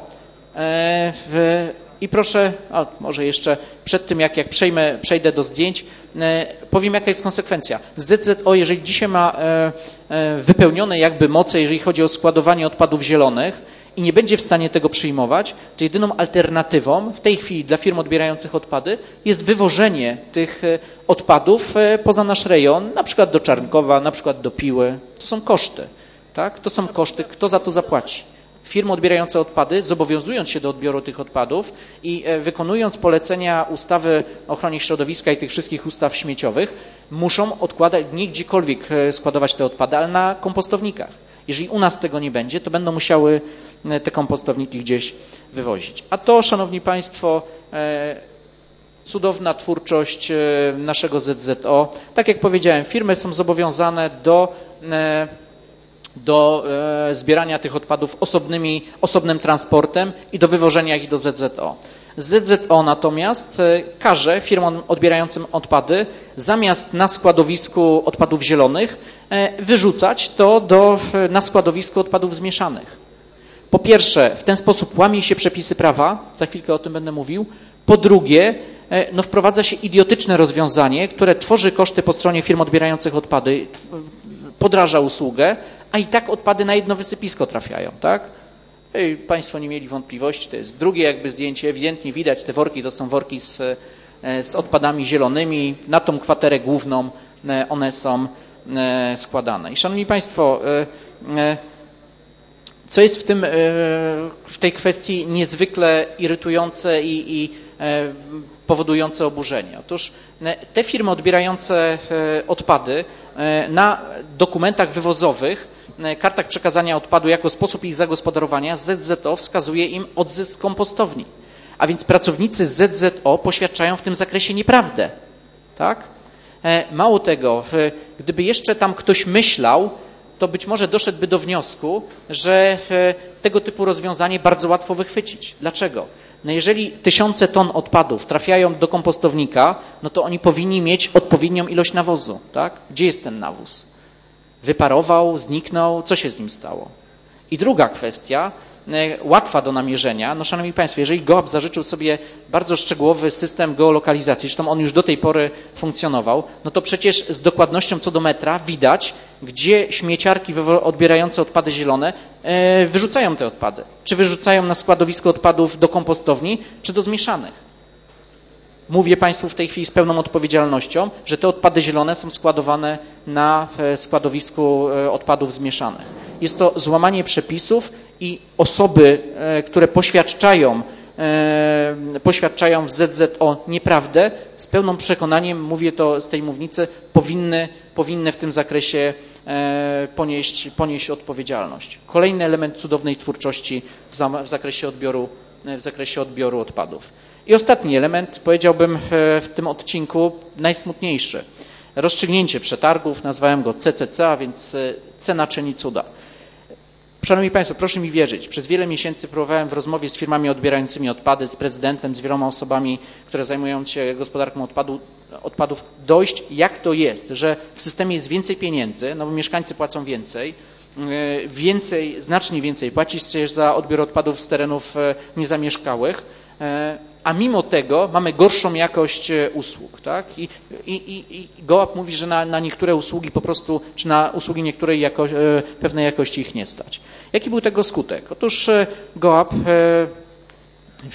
i proszę, może jeszcze przed tym, jak przejdę do zdjęć, powiem, jaka jest konsekwencja. ZZO, jeżeli dzisiaj ma wypełnione jakby moce, jeżeli chodzi o składowanie odpadów zielonych i nie będzie w stanie tego przyjmować, to jedyną alternatywą w tej chwili dla firm odbierających odpady jest wywożenie tych odpadów poza nasz rejon, na przykład do Czarnkowa, na przykład do Piły. To są koszty. Tak? To są koszty. Kto za to zapłaci? Firmy odbierające odpady, zobowiązując się do odbioru tych odpadów i wykonując polecenia ustawy o ochronie środowiska i tych wszystkich ustaw śmieciowych, muszą odkładać, nie gdziekolwiek składować te odpady, ale na kompostownikach. Jeżeli u nas tego nie będzie, to będą musiały te kompostowniki gdzieś wywozić. A to, Szanowni Państwo, cudowna twórczość naszego ZZO. Tak jak powiedziałem, firmy są zobowiązane do zbierania tych odpadów osobnym transportem i do wywożenia ich do ZZO. ZZO natomiast każe firmom odbierającym odpady zamiast na składowisku odpadów zielonych wyrzucać to na składowisku odpadów zmieszanych. Po pierwsze, w ten sposób łamie się przepisy prawa, za chwilkę o tym będę mówił. Po drugie, wprowadza się idiotyczne rozwiązanie, które tworzy koszty po stronie firm odbierających odpady, podraża usługę, a i tak odpady na jedno wysypisko trafiają, tak? Państwo nie mieli wątpliwości, to jest drugie jakby zdjęcie, ewidentnie widać te worki, to są worki z odpadami zielonymi, na tą kwaterę główną one są składane. I Szanowni Państwo, co jest w tej kwestii niezwykle irytujące i powodujące oburzenie? Otóż te firmy odbierające odpady na dokumentach wywozowych, kartach przekazania odpadu jako sposób ich zagospodarowania ZZO wskazuje im odzysk kompostowni. A więc pracownicy ZZO poświadczają w tym zakresie nieprawdę. Tak? Mało tego, gdyby jeszcze tam ktoś myślał, to być może doszedłby do wniosku, że tego typu rozwiązanie bardzo łatwo wychwycić. Dlaczego? No jeżeli tysiące ton odpadów trafiają do kompostownika, no to oni powinni mieć odpowiednią ilość nawozu. Tak? Gdzie jest ten nawóz? Wyparował, zniknął, co się z nim stało? I druga kwestia, łatwa do namierzenia. No, szanowni państwo, jeżeli GOAP zażyczył sobie bardzo szczegółowy system geolokalizacji, zresztą on już do tej pory funkcjonował, no to przecież z dokładnością co do metra widać, gdzie śmieciarki odbierające odpady zielone wyrzucają te odpady. Czy wyrzucają na składowisko odpadów do kompostowni, czy do zmieszanych. Mówię państwu w tej chwili z pełną odpowiedzialnością, że te odpady zielone są składowane na składowisku odpadów zmieszanych. Jest to złamanie przepisów i osoby, które poświadczają w ZZO nieprawdę, z pełnym przekonaniem, mówię to z tej mównicy, powinny w tym zakresie ponieść odpowiedzialność. Kolejny element cudownej twórczości w zakresie odbioru odpadów. I ostatni element, powiedziałbym w tym odcinku najsmutniejszy. Rozstrzygnięcie przetargów, nazwałem go CCC, a więc cena czyni cuda. Szanowni państwo, proszę mi wierzyć, przez wiele miesięcy próbowałem w rozmowie z firmami odbierającymi odpady, z prezydentem, z wieloma osobami, które zajmują się gospodarką odpadów, dojść, jak to jest, że w systemie jest więcej pieniędzy, no bo mieszkańcy płacą znacznie więcej płaci się za odbiór odpadów z terenów niezamieszkałych, a mimo tego mamy gorszą jakość usług. Tak? I GOAP mówi, że na niektóre usługi po prostu, czy na usługi pewnej jakości ich nie stać. Jaki był tego skutek? Otóż GOAP w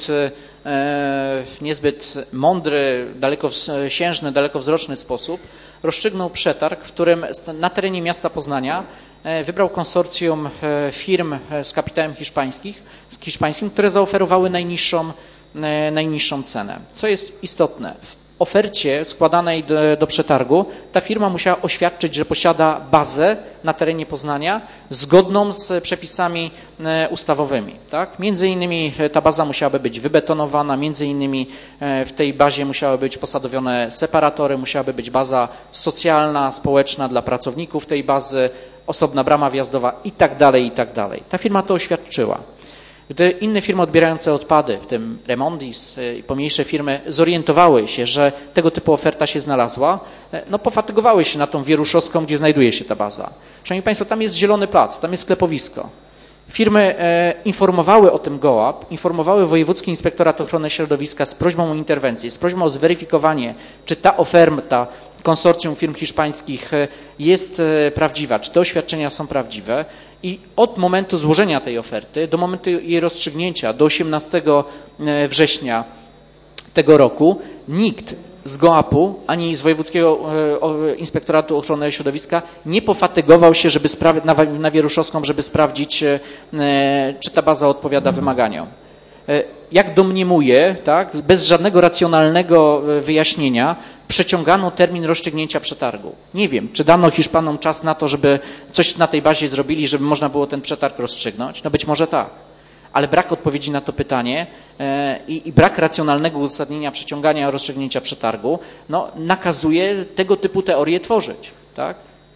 niezbyt mądry, dalekosiężny, dalekowzroczny sposób rozstrzygnął przetarg, w którym na terenie miasta Poznania wybrał konsorcjum firm z kapitałem hiszpańskim, które zaoferowały najniższą cenę. Co jest istotne, w ofercie składanej do przetargu ta firma musiała oświadczyć, że posiada bazę na terenie Poznania zgodną z przepisami ustawowymi. Tak? Między innymi ta baza musiałaby być wybetonowana, między innymi w tej bazie musiały być posadowione separatory, musiałaby być baza socjalna, społeczna dla pracowników tej bazy, osobna brama wjazdowa i tak dalej, i tak dalej. Ta firma to oświadczyła. Gdy inne firmy odbierające odpady, w tym Remondis i pomniejsze firmy, zorientowały się, że tego typu oferta się znalazła, no pofatygowały się na tą Wieruszowską, gdzie znajduje się ta baza. Szanowni państwo, tam jest zielony plac, tam jest sklepowisko. Firmy informowały o tym GOAP, informowały Wojewódzki Inspektorat Ochrony Środowiska z prośbą o interwencję, z prośbą o zweryfikowanie, czy ta oferta konsorcjum firm hiszpańskich jest prawdziwa, czy te oświadczenia są prawdziwe. I od momentu złożenia tej oferty do momentu jej rozstrzygnięcia, do 18 września tego roku, nikt z GOAP-u ani z Wojewódzkiego Inspektoratu Ochrony Środowiska nie pofatygował się na Wieruszowską, żeby sprawdzić, czy ta baza odpowiada wymaganiom. Jak domniemuję, tak, bez żadnego racjonalnego wyjaśnienia przeciągano termin rozstrzygnięcia przetargu. Nie wiem, czy dano Hiszpanom czas na to, żeby coś na tej bazie zrobili, żeby można było ten przetarg rozstrzygnąć? No być może tak. Ale brak odpowiedzi na to pytanie i brak racjonalnego uzasadnienia przeciągania rozstrzygnięcia przetargu no, nakazuje tego typu teorie tworzyć. Tak?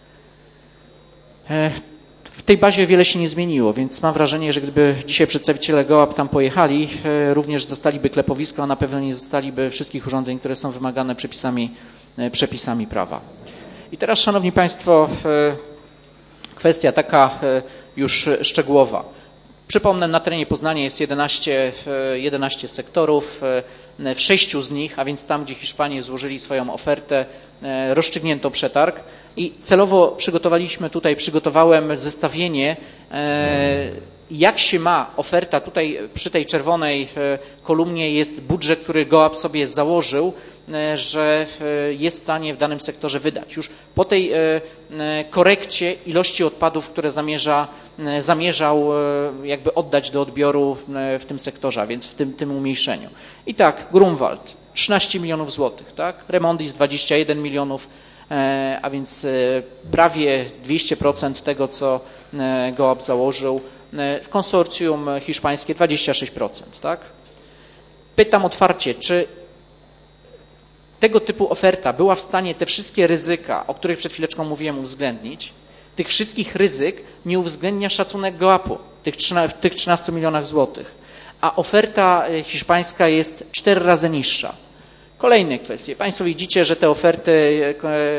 W tej bazie wiele się nie zmieniło, więc mam wrażenie, że gdyby dzisiaj przedstawiciele GOAP tam pojechali, również zostaliby klepowisko, a na pewno nie zostaliby wszystkich urządzeń, które są wymagane przepisami prawa. I teraz, szanowni państwo, kwestia taka już szczegółowa. Przypomnę, na terenie Poznania jest 11 sektorów, w 6 z nich, a więc tam, gdzie Hiszpanie złożyli swoją ofertę, rozstrzygnięto przetarg i celowo przygotowałem zestawienie, jak się ma oferta, tutaj przy tej czerwonej kolumnie jest budżet, który GOAP sobie założył, że jest w stanie w danym sektorze wydać. Już po tej korekcie ilości odpadów, które zamierzał jakby oddać do odbioru w tym sektorze, a więc w tym umniejszeniu. I tak, Grunwald 13 milionów złotych, tak? Remondis 21 milionów, a więc prawie 200% tego, co GOAP założył. W konsorcjum hiszpańskie 26%, tak? Pytam otwarcie, czy tego typu oferta była w stanie te wszystkie ryzyka, o których przed chwileczką mówiłem, uwzględnić? Tych wszystkich ryzyk nie uwzględnia szacunek GOAP-u, tych 13 milionach złotych, a oferta hiszpańska jest 4 razy niższa. Kolejne kwestie. Państwo widzicie, że te oferty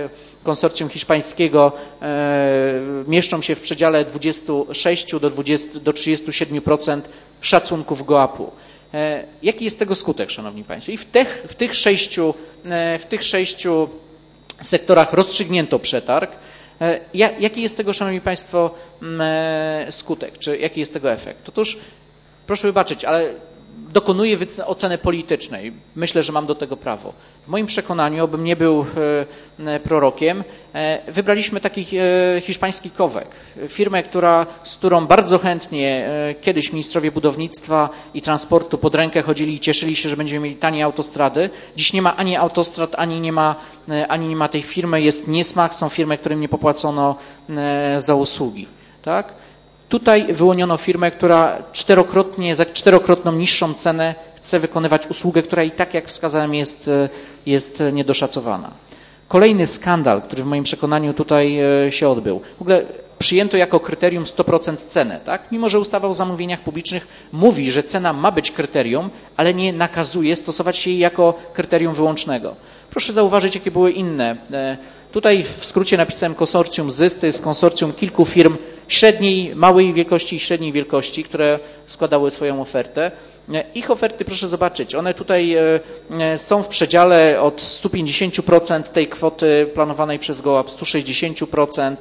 konsorcjum hiszpańskiego mieszczą się w przedziale 26 do 37% szacunków GOAP-u. Jaki jest tego skutek, Szanowni Państwo? I w tych sześciu sektorach rozstrzygnięto przetarg. Jaki jest tego, Szanowni Państwo, skutek, czy jaki jest tego efekt? Otóż, proszę wybaczyć, ale dokonuję oceny politycznej. Myślę, że mam do tego prawo. W moim przekonaniu, abym nie był prorokiem, wybraliśmy taki hiszpański KOWEK. Firmę, z którą bardzo chętnie kiedyś ministrowie budownictwa i transportu pod rękę chodzili i cieszyli się, że będziemy mieli tanie autostrady. Dziś nie ma ani autostrad, ani nie ma tej firmy. Jest niesmak, są firmy, którym nie popłacono za usługi. Tak? Tutaj wyłoniono firmę, która za czterokrotną niższą cenę chce wykonywać usługę, która i tak, jak wskazałem, jest niedoszacowana. Kolejny skandal, który w moim przekonaniu tutaj się odbył. W ogóle przyjęto jako kryterium 100% cenę, tak? Mimo że ustawa o zamówieniach publicznych mówi, że cena ma być kryterium, ale nie nakazuje stosować się jej jako kryterium wyłącznego. Proszę zauważyć, jakie były inne. Tutaj w skrócie napisałem konsorcjum ZYS, to jest konsorcjum kilku firm średniej, małej wielkości i średniej wielkości, które składały swoją ofertę. Ich oferty, proszę zobaczyć, one tutaj są w przedziale od 150% tej kwoty planowanej przez GOAP, 160%.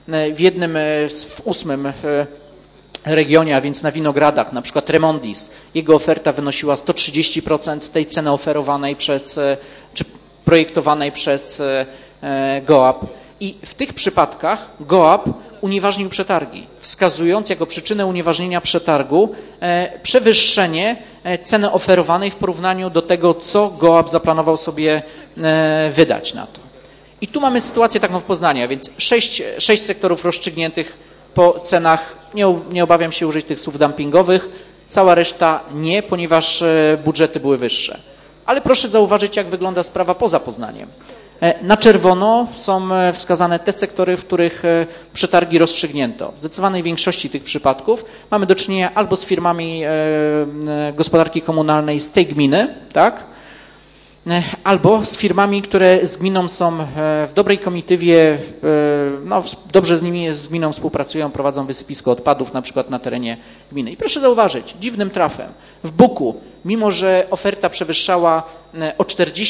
W 8. regionie, a więc na Winogradach, na przykład Remondis, jego oferta wynosiła 130% tej ceny oferowanej czy projektowanej przez GOAP. I w tych przypadkach GOAP unieważnił przetargi, wskazując jako przyczynę unieważnienia przetargu przewyższenie ceny oferowanej w porównaniu do tego, co GOAP zaplanował sobie wydać na to. I tu mamy sytuację taką w Poznaniu, a więc 6 sektorów rozstrzygniętych po cenach, nie obawiam się użyć tych słów dumpingowych, cała reszta nie, ponieważ budżety były wyższe. Ale proszę zauważyć, jak wygląda sprawa poza Poznaniem. Na czerwono są wskazane te sektory, w których przetargi rozstrzygnięto. W zdecydowanej większości tych przypadków mamy do czynienia albo z firmami gospodarki komunalnej z tej gminy, tak? Albo z firmami, które z gminą są w dobrej komitywie, dobrze z gminą współpracują, prowadzą wysypisko odpadów na przykład na terenie gminy. I proszę zauważyć, dziwnym trafem w Buku, mimo że oferta przewyższała o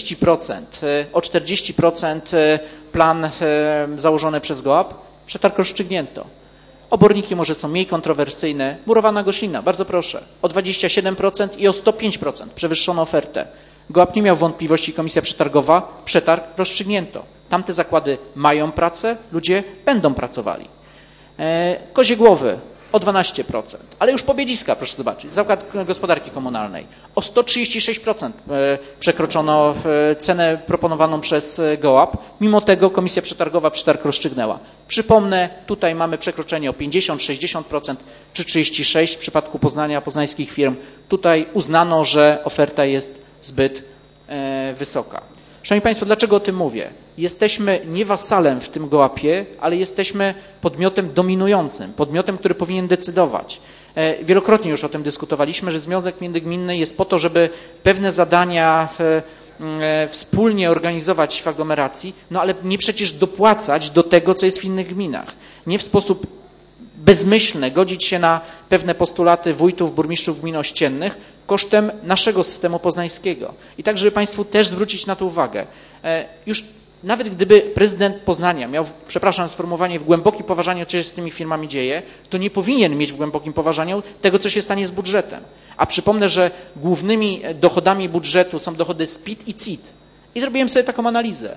40% plan założony przez GOAP, przetarg rozstrzygnięto. Oborniki może są mniej kontrowersyjne. Murowana Goślina, bardzo proszę, o 27% i o 105% przewyższono ofertę. GOAP nie miał wątpliwości, komisja przetargowa, przetarg rozstrzygnięto. Tamte zakłady mają pracę, ludzie będą pracowali. Kozie Głowy o 12%, ale już Pobiedziska, proszę zobaczyć, zakład gospodarki komunalnej. O 136% przekroczono cenę proponowaną przez GOAP, mimo tego komisja przetargowa przetarg rozstrzygnęła. Przypomnę, tutaj mamy przekroczenie o 50, 60% czy 36% w przypadku Poznania, poznańskich firm. Tutaj uznano, że oferta jest zbyt wysoka. Szanowni Państwo, dlaczego o tym mówię? Jesteśmy nie wasalem w tym GOAP-ie, ale jesteśmy podmiotem dominującym, podmiotem, który powinien decydować. Wielokrotnie już o tym dyskutowaliśmy, że Związek Międzygminny jest po to, żeby pewne zadania wspólnie organizować w aglomeracji, ale nie przecież dopłacać do tego, co jest w innych gminach. Nie w sposób bezmyślny godzić się na pewne postulaty wójtów, burmistrzów gmin ościennych kosztem naszego systemu poznańskiego. I tak, żeby Państwu też zwrócić na to uwagę. Już nawet gdyby prezydent Poznania miał, przepraszam sformułowanie, w głębokim poważaniu, co się z tymi firmami dzieje, to nie powinien mieć w głębokim poważaniu tego, co się stanie z budżetem. A przypomnę, że głównymi dochodami budżetu są dochody z PIT i CIT. I zrobiłem sobie taką analizę.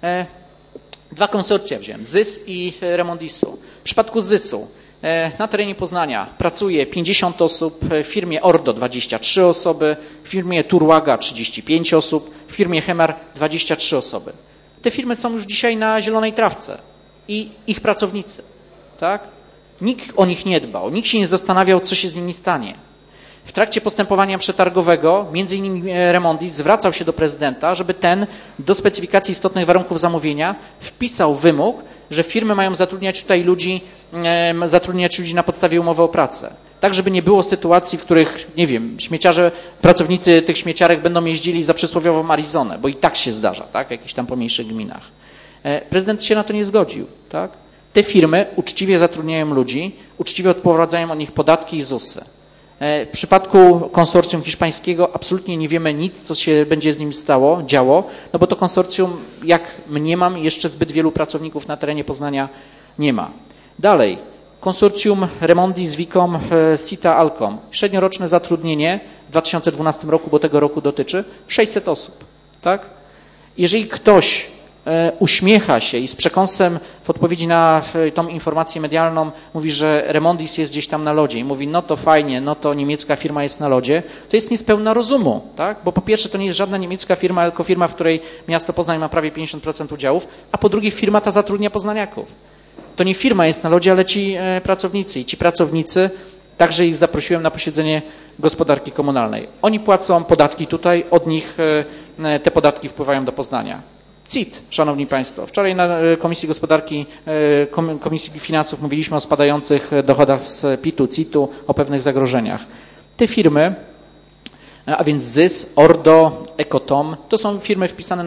2 konsorcja wziąłem, ZYS i Remondisu. W przypadku ZYS-u na terenie Poznania pracuje 50 osób, w firmie Ordo 23 osoby, w firmie Turłaga 35 osób, w firmie Hemar 23 osoby. Te firmy są już dzisiaj na zielonej trawce i ich pracownicy, tak? Nikt o nich nie dbał, nikt się nie zastanawiał, co się z nimi stanie. W trakcie postępowania przetargowego, między innymi Remondis zwracał się do prezydenta, żeby ten do specyfikacji istotnych warunków zamówienia wpisał wymóg, że firmy mają zatrudniać ludzi na podstawie umowy o pracę. Tak, żeby nie było sytuacji, w których, nie wiem, pracownicy tych śmieciarek będą jeździli za przysłowiową Arizonę, bo i tak się zdarza, tak, w jakichś tam pomniejszych gminach. Prezydent się na to nie zgodził, tak? Te firmy uczciwie zatrudniają ludzi, uczciwie odprowadzają od nich podatki i ZUS-y. W przypadku konsorcjum hiszpańskiego absolutnie nie wiemy nic, co się będzie z nim działo, no bo to konsorcjum, jak mniemam, jeszcze zbyt wielu pracowników na terenie Poznania nie ma. Dalej, konsorcjum Remondis, Vicom, Sita, Alcom. Średnioroczne zatrudnienie w 2012 roku, bo tego roku dotyczy, 600 osób. Tak? Jeżeli ktoś uśmiecha się i z przekąsem w odpowiedzi na tą informację medialną mówi, że Remondis jest gdzieś tam na lodzie i mówi, no to fajnie, no to niemiecka firma jest na lodzie, to jest niespełna rozumu, tak? Bo po pierwsze to nie jest żadna niemiecka firma, tylko firma, w której miasto Poznań ma prawie 50% udziałów, a po drugie firma ta zatrudnia poznaniaków. To nie firma jest na lodzie, ale ci pracownicy i ci pracownicy, także ich zaprosiłem na posiedzenie gospodarki komunalnej. Oni płacą podatki tutaj, od nich te podatki wpływają do Poznania. CIT, szanowni państwo. Wczoraj na Komisji Gospodarki, Komisji Finansów mówiliśmy o spadających dochodach z PIT-u, CIT-u, o pewnych zagrożeniach. Te firmy, a więc ZYS, Ordo, Ekotom, to są firmy wpisane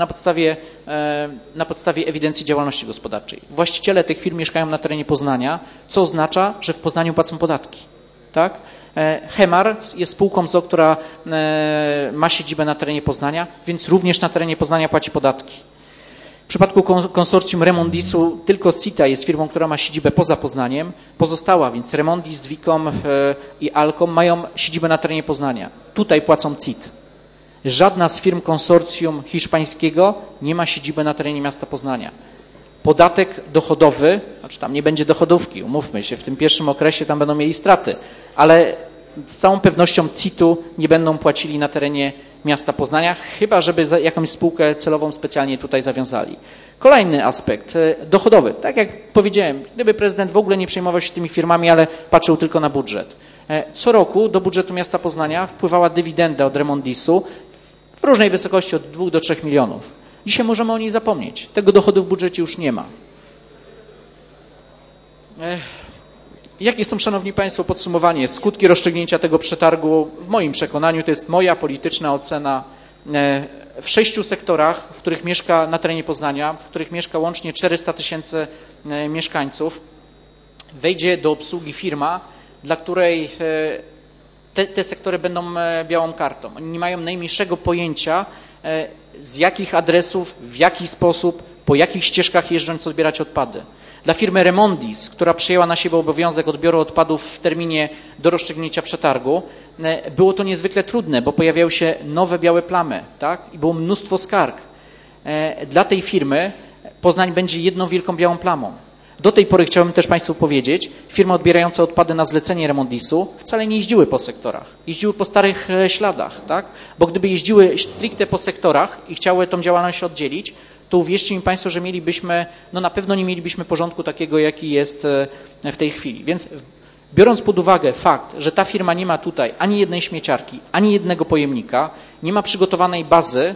na podstawie ewidencji działalności gospodarczej. Właściciele tych firm mieszkają na terenie Poznania, co oznacza, że w Poznaniu płacą podatki. Tak? Hemar jest spółką ZO, która ma siedzibę na terenie Poznania, więc również na terenie Poznania płaci podatki. W przypadku konsorcjum Remondisu tylko Sita jest firmą, która ma siedzibę poza Poznaniem. Pozostała, więc Remondis, Vicom i Alcom mają siedzibę na terenie Poznania. Tutaj płacą CIT. Żadna z firm konsorcjum hiszpańskiego nie ma siedziby na terenie miasta Poznania. Podatek dochodowy, znaczy tam nie będzie dochodówki, umówmy się, w tym pierwszym okresie tam będą mieli straty, ale z całą pewnością CIT-u nie będą płacili na terenie miasta Poznania, chyba żeby jakąś spółkę celową specjalnie tutaj zawiązali. Kolejny aspekt dochodowy. Tak jak powiedziałem, gdyby prezydent w ogóle nie przejmował się tymi firmami, ale patrzył tylko na budżet. Co roku do budżetu miasta Poznania wpływała dywidenda od Remondisu w różnej wysokości od 2 do 3 milionów. Dzisiaj możemy o niej zapomnieć. Tego dochodu w budżecie już nie ma. Jakie są, szanowni państwo, podsumowanie? Skutki rozstrzygnięcia tego przetargu, w moim przekonaniu, to jest moja polityczna ocena, w 6 sektorach, w których mieszka na terenie Poznania, w których mieszka łącznie 400 000 mieszkańców, wejdzie do obsługi firma, dla której te sektory będą białą kartą. Oni nie mają najmniejszego pojęcia, z jakich adresów, w jaki sposób, po jakich ścieżkach jeżdżąc odbierać odpady. Dla firmy Remondis, która przyjęła na siebie obowiązek odbioru odpadów w terminie do rozstrzygnięcia przetargu, było to niezwykle trudne, bo pojawiały się nowe białe plamy, tak? I było mnóstwo skarg. Dla tej firmy Poznań będzie jedną wielką białą plamą. Do tej pory chciałbym też państwu powiedzieć, firmy odbierające odpady na zlecenie Remondisu wcale nie jeździły po sektorach. Jeździły po starych śladach, tak? Bo gdyby jeździły stricte po sektorach i chciały tą działalność oddzielić, to uwierzcie mi państwo, że mielibyśmy, no na pewno nie mielibyśmy porządku takiego, jaki jest w tej chwili. Więc biorąc pod uwagę fakt, że ta firma nie ma tutaj ani jednej śmieciarki, ani jednego pojemnika, nie ma przygotowanej bazy,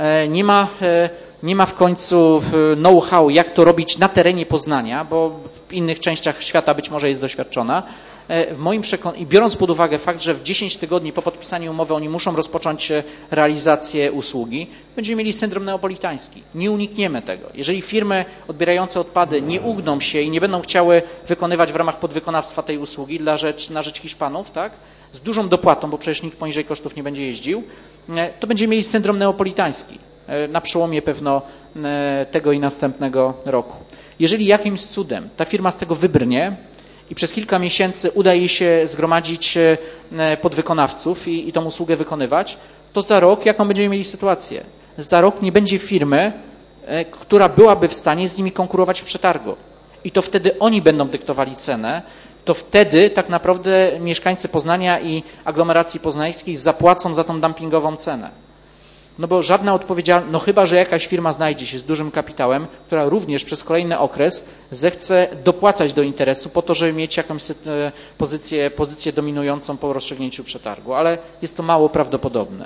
nie ma w końcu know-how, jak to robić na terenie Poznania, bo w innych częściach świata być może jest doświadczona. W moim przekonaniu, biorąc pod uwagę fakt, że w 10 tygodni po podpisaniu umowy oni muszą rozpocząć realizację usługi, będziemy mieli syndrom neapolitański. Nie unikniemy tego. Jeżeli firmy odbierające odpady nie ugną się i nie będą chciały wykonywać w ramach podwykonawstwa tej usługi na rzecz Hiszpanów, tak, z dużą dopłatą, bo przecież nikt poniżej kosztów nie będzie jeździł, to będziemy mieli syndrom neapolitański na przełomie pewno tego i następnego roku. Jeżeli jakimś cudem ta firma z tego wybrnie i przez kilka miesięcy uda jej się zgromadzić podwykonawców i tą usługę wykonywać, to za rok jaką będziemy mieli sytuację? Za rok nie będzie firmy, która byłaby w stanie z nimi konkurować w przetargu. I to wtedy oni będą dyktowali cenę, to wtedy tak naprawdę mieszkańcy Poznania i aglomeracji poznańskiej zapłacą za tą dumpingową cenę. No bo żadna odpowiedzialność, no chyba że jakaś firma znajdzie się z dużym kapitałem, która również przez kolejny okres zechce dopłacać do interesu po to, żeby mieć jakąś pozycję dominującą po rozstrzygnięciu przetargu, ale jest to mało prawdopodobne.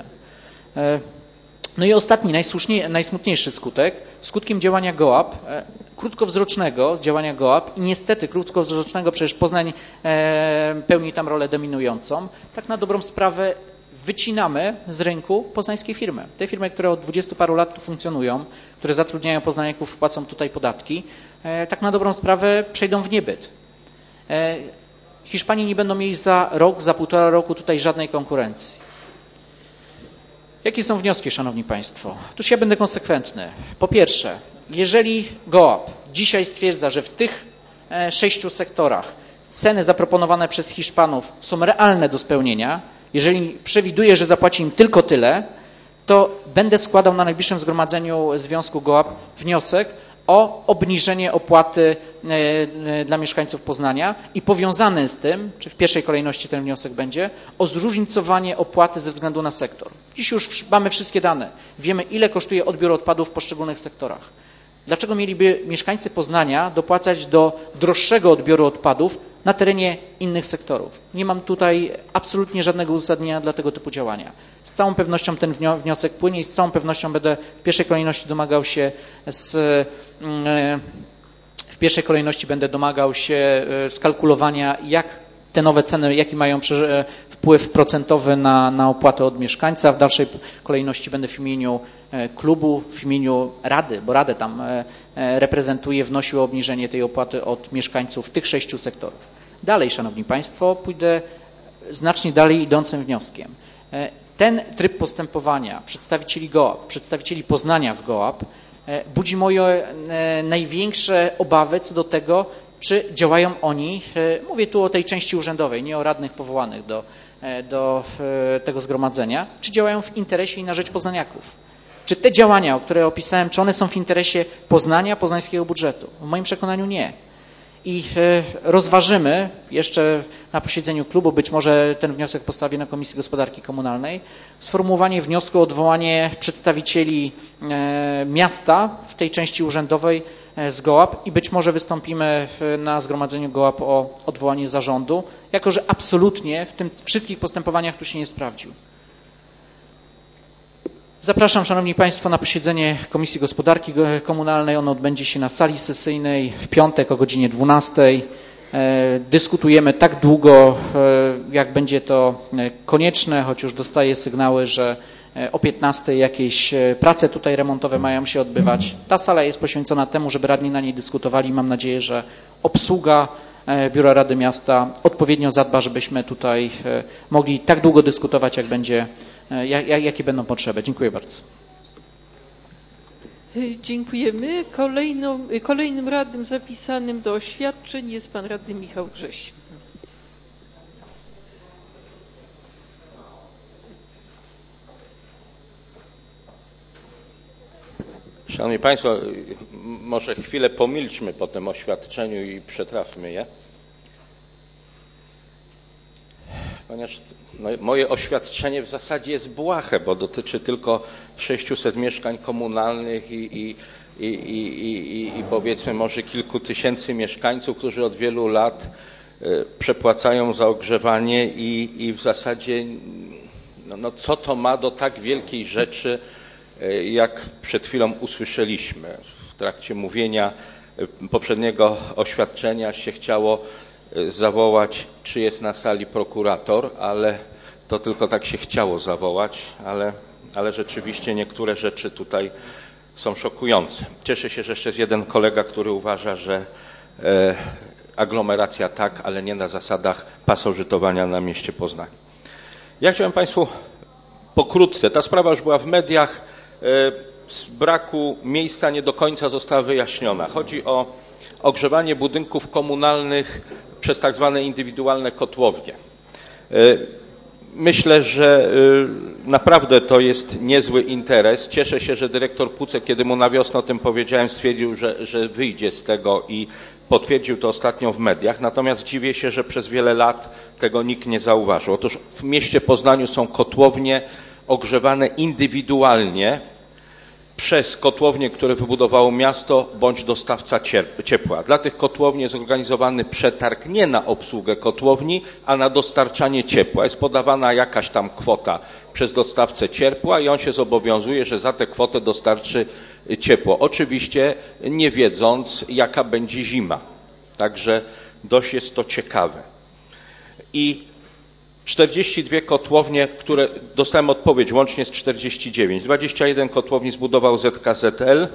No i ostatni, najsmutniejszy skutek, skutkiem działania GOAP, krótkowzrocznego działania GOAP i niestety krótkowzrocznego, przecież Poznań pełni tam rolę dominującą, tak na dobrą sprawę wycinamy z rynku poznańskie firmy. Te firmy, które od 20 paru lat tu funkcjonują, które zatrudniają poznaniaków, płacą tutaj podatki, tak na dobrą sprawę przejdą w niebyt. Hiszpanii nie będą mieli za rok, za 1,5 roku tutaj żadnej konkurencji. Jakie są wnioski, Szanowni Państwo? Otóż ja będę konsekwentny. Po pierwsze, jeżeli GOAP dzisiaj stwierdza, że w tych 6 sektorach ceny zaproponowane przez Hiszpanów są realne do spełnienia, jeżeli przewiduje, że zapłaci im tylko tyle, to będę składał na najbliższym zgromadzeniu Związku GOAP wniosek o obniżenie opłaty dla mieszkańców Poznania i powiązane z tym, czy w pierwszej kolejności ten wniosek będzie, o zróżnicowanie opłaty ze względu na sektor. Dziś już mamy wszystkie dane. Wiemy, ile kosztuje odbiór odpadów w poszczególnych sektorach. Dlaczego mieliby mieszkańcy Poznania dopłacać do droższego odbioru odpadów na terenie innych sektorów? Nie mam tutaj absolutnie żadnego uzasadnienia dla tego typu działania. Z całą pewnością ten wniosek płynie i z całą pewnością będę w pierwszej kolejności domagał się skalkulowania, jak te nowe ceny, jaki mają wpływ procentowy na opłatę od mieszkańca. W dalszej kolejności będę w imieniu klubu, w imieniu Rady, bo Radę tam reprezentuję, wnosił o obniżenie tej opłaty od mieszkańców tych 6 sektorów. Dalej, Szanowni Państwo, pójdę znacznie dalej idącym wnioskiem. Ten tryb postępowania przedstawicieli GOAP, przedstawicieli Poznania w GOAP budzi moje największe obawy co do tego, czy działają oni, mówię tu o tej części urzędowej, nie o radnych powołanych do tego zgromadzenia, czy działają w interesie i na rzecz poznaniaków. Czy te działania, o które opisałem, czy one są w interesie Poznania, poznańskiego budżetu? W moim przekonaniu nie. I rozważymy jeszcze na posiedzeniu klubu, być może ten wniosek postawię na Komisji Gospodarki Komunalnej, sformułowanie wniosku o odwołanie przedstawicieli miasta w tej części urzędowej z GOAP i być może wystąpimy na zgromadzeniu GOAP o odwołanie zarządu, jako że absolutnie w tym wszystkich postępowaniach tu się nie sprawdził. Zapraszam, Szanowni Państwo, na posiedzenie Komisji Gospodarki Komunalnej. Ono odbędzie się na sali sesyjnej w piątek o godzinie 12:00. Dyskutujemy tak długo, jak będzie to konieczne, choć już dostaję sygnały, że o 15:00 jakieś prace tutaj remontowe mają się odbywać. Ta sala jest poświęcona temu, żeby radni na niej dyskutowali. Mam nadzieję, że obsługa Biura Rady Miasta odpowiednio zadba, żebyśmy tutaj mogli tak długo dyskutować, jakie będą potrzeby. Dziękuję bardzo. Dziękujemy. Kolejnym radnym zapisanym do oświadczeń jest pan radny Michał Grześ. Szanowni Państwo, może chwilę pomilczmy po tym oświadczeniu i przetrawmy je. Ponieważ moje oświadczenie w zasadzie jest błahe, bo dotyczy tylko 600 mieszkań komunalnych i powiedzmy może kilku tysięcy mieszkańców, którzy od wielu lat przepłacają za ogrzewanie i w zasadzie co to ma do tak wielkiej rzeczy, jak przed chwilą usłyszeliśmy. W trakcie mówienia poprzedniego oświadczenia się chciało zawołać, czy jest na sali prokurator, ale to tylko tak się chciało zawołać, ale rzeczywiście niektóre rzeczy tutaj są szokujące. Cieszę się, że jeszcze jest jeden kolega, który uważa, że aglomeracja tak, ale nie na zasadach pasożytowania na mieście Poznań. Ja chciałem Państwu pokrótce, ta sprawa już była w mediach, z braku miejsca nie do końca została wyjaśniona. Chodzi o ogrzewanie budynków komunalnych przez tak zwane indywidualne kotłownie. Myślę, że naprawdę to jest niezły interes. Cieszę się, że dyrektor Pucek, kiedy mu na wiosnę o tym powiedziałem, stwierdził, że wyjdzie z tego i potwierdził to ostatnio w mediach. Natomiast dziwię się, że przez wiele lat tego nikt nie zauważył. Otóż w mieście Poznaniu są kotłownie ogrzewane indywidualnie przez kotłownie, które wybudowało miasto bądź dostawca ciepła. Dla tych kotłowni jest zorganizowany przetarg nie na obsługę kotłowni, a na dostarczanie ciepła. Jest podawana jakaś tam kwota przez dostawcę ciepła i on się zobowiązuje, że za tę kwotę dostarczy ciepło. Oczywiście nie wiedząc, jaka będzie zima. Także dość jest to ciekawe. I 42 kotłownie, które dostałem odpowiedź, łącznie z 49. 21 kotłowni zbudował ZKZL,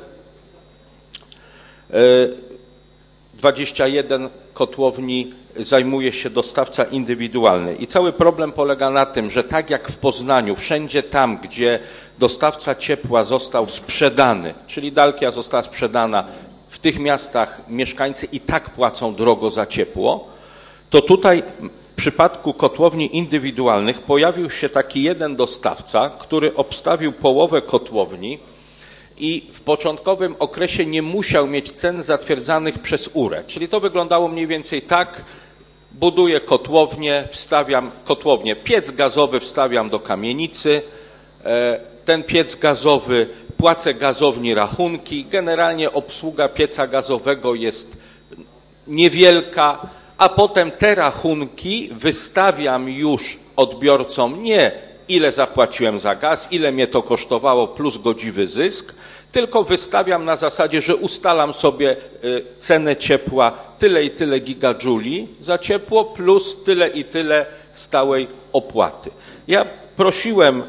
21 kotłowni zajmuje się dostawca indywidualny. I cały problem polega na tym, że tak jak w Poznaniu, wszędzie tam, gdzie dostawca ciepła został sprzedany, czyli Dalkia została sprzedana, w tych miastach mieszkańcy i tak płacą drogo za ciepło, to tutaj w przypadku kotłowni indywidualnych pojawił się taki jeden dostawca, który obstawił połowę kotłowni i w początkowym okresie nie musiał mieć cen zatwierdzanych przez URE. Czyli to wyglądało mniej więcej tak: buduję kotłownię, piec gazowy wstawiam do kamienicy, ten piec gazowy, płacę gazowni rachunki, generalnie obsługa pieca gazowego jest niewielka, a potem te rachunki wystawiam już odbiorcom nie ile zapłaciłem za gaz, ile mnie to kosztowało plus godziwy zysk, tylko wystawiam na zasadzie, że ustalam sobie cenę ciepła tyle i tyle gigadżuli za ciepło plus tyle i tyle stałej opłaty. Ja prosiłem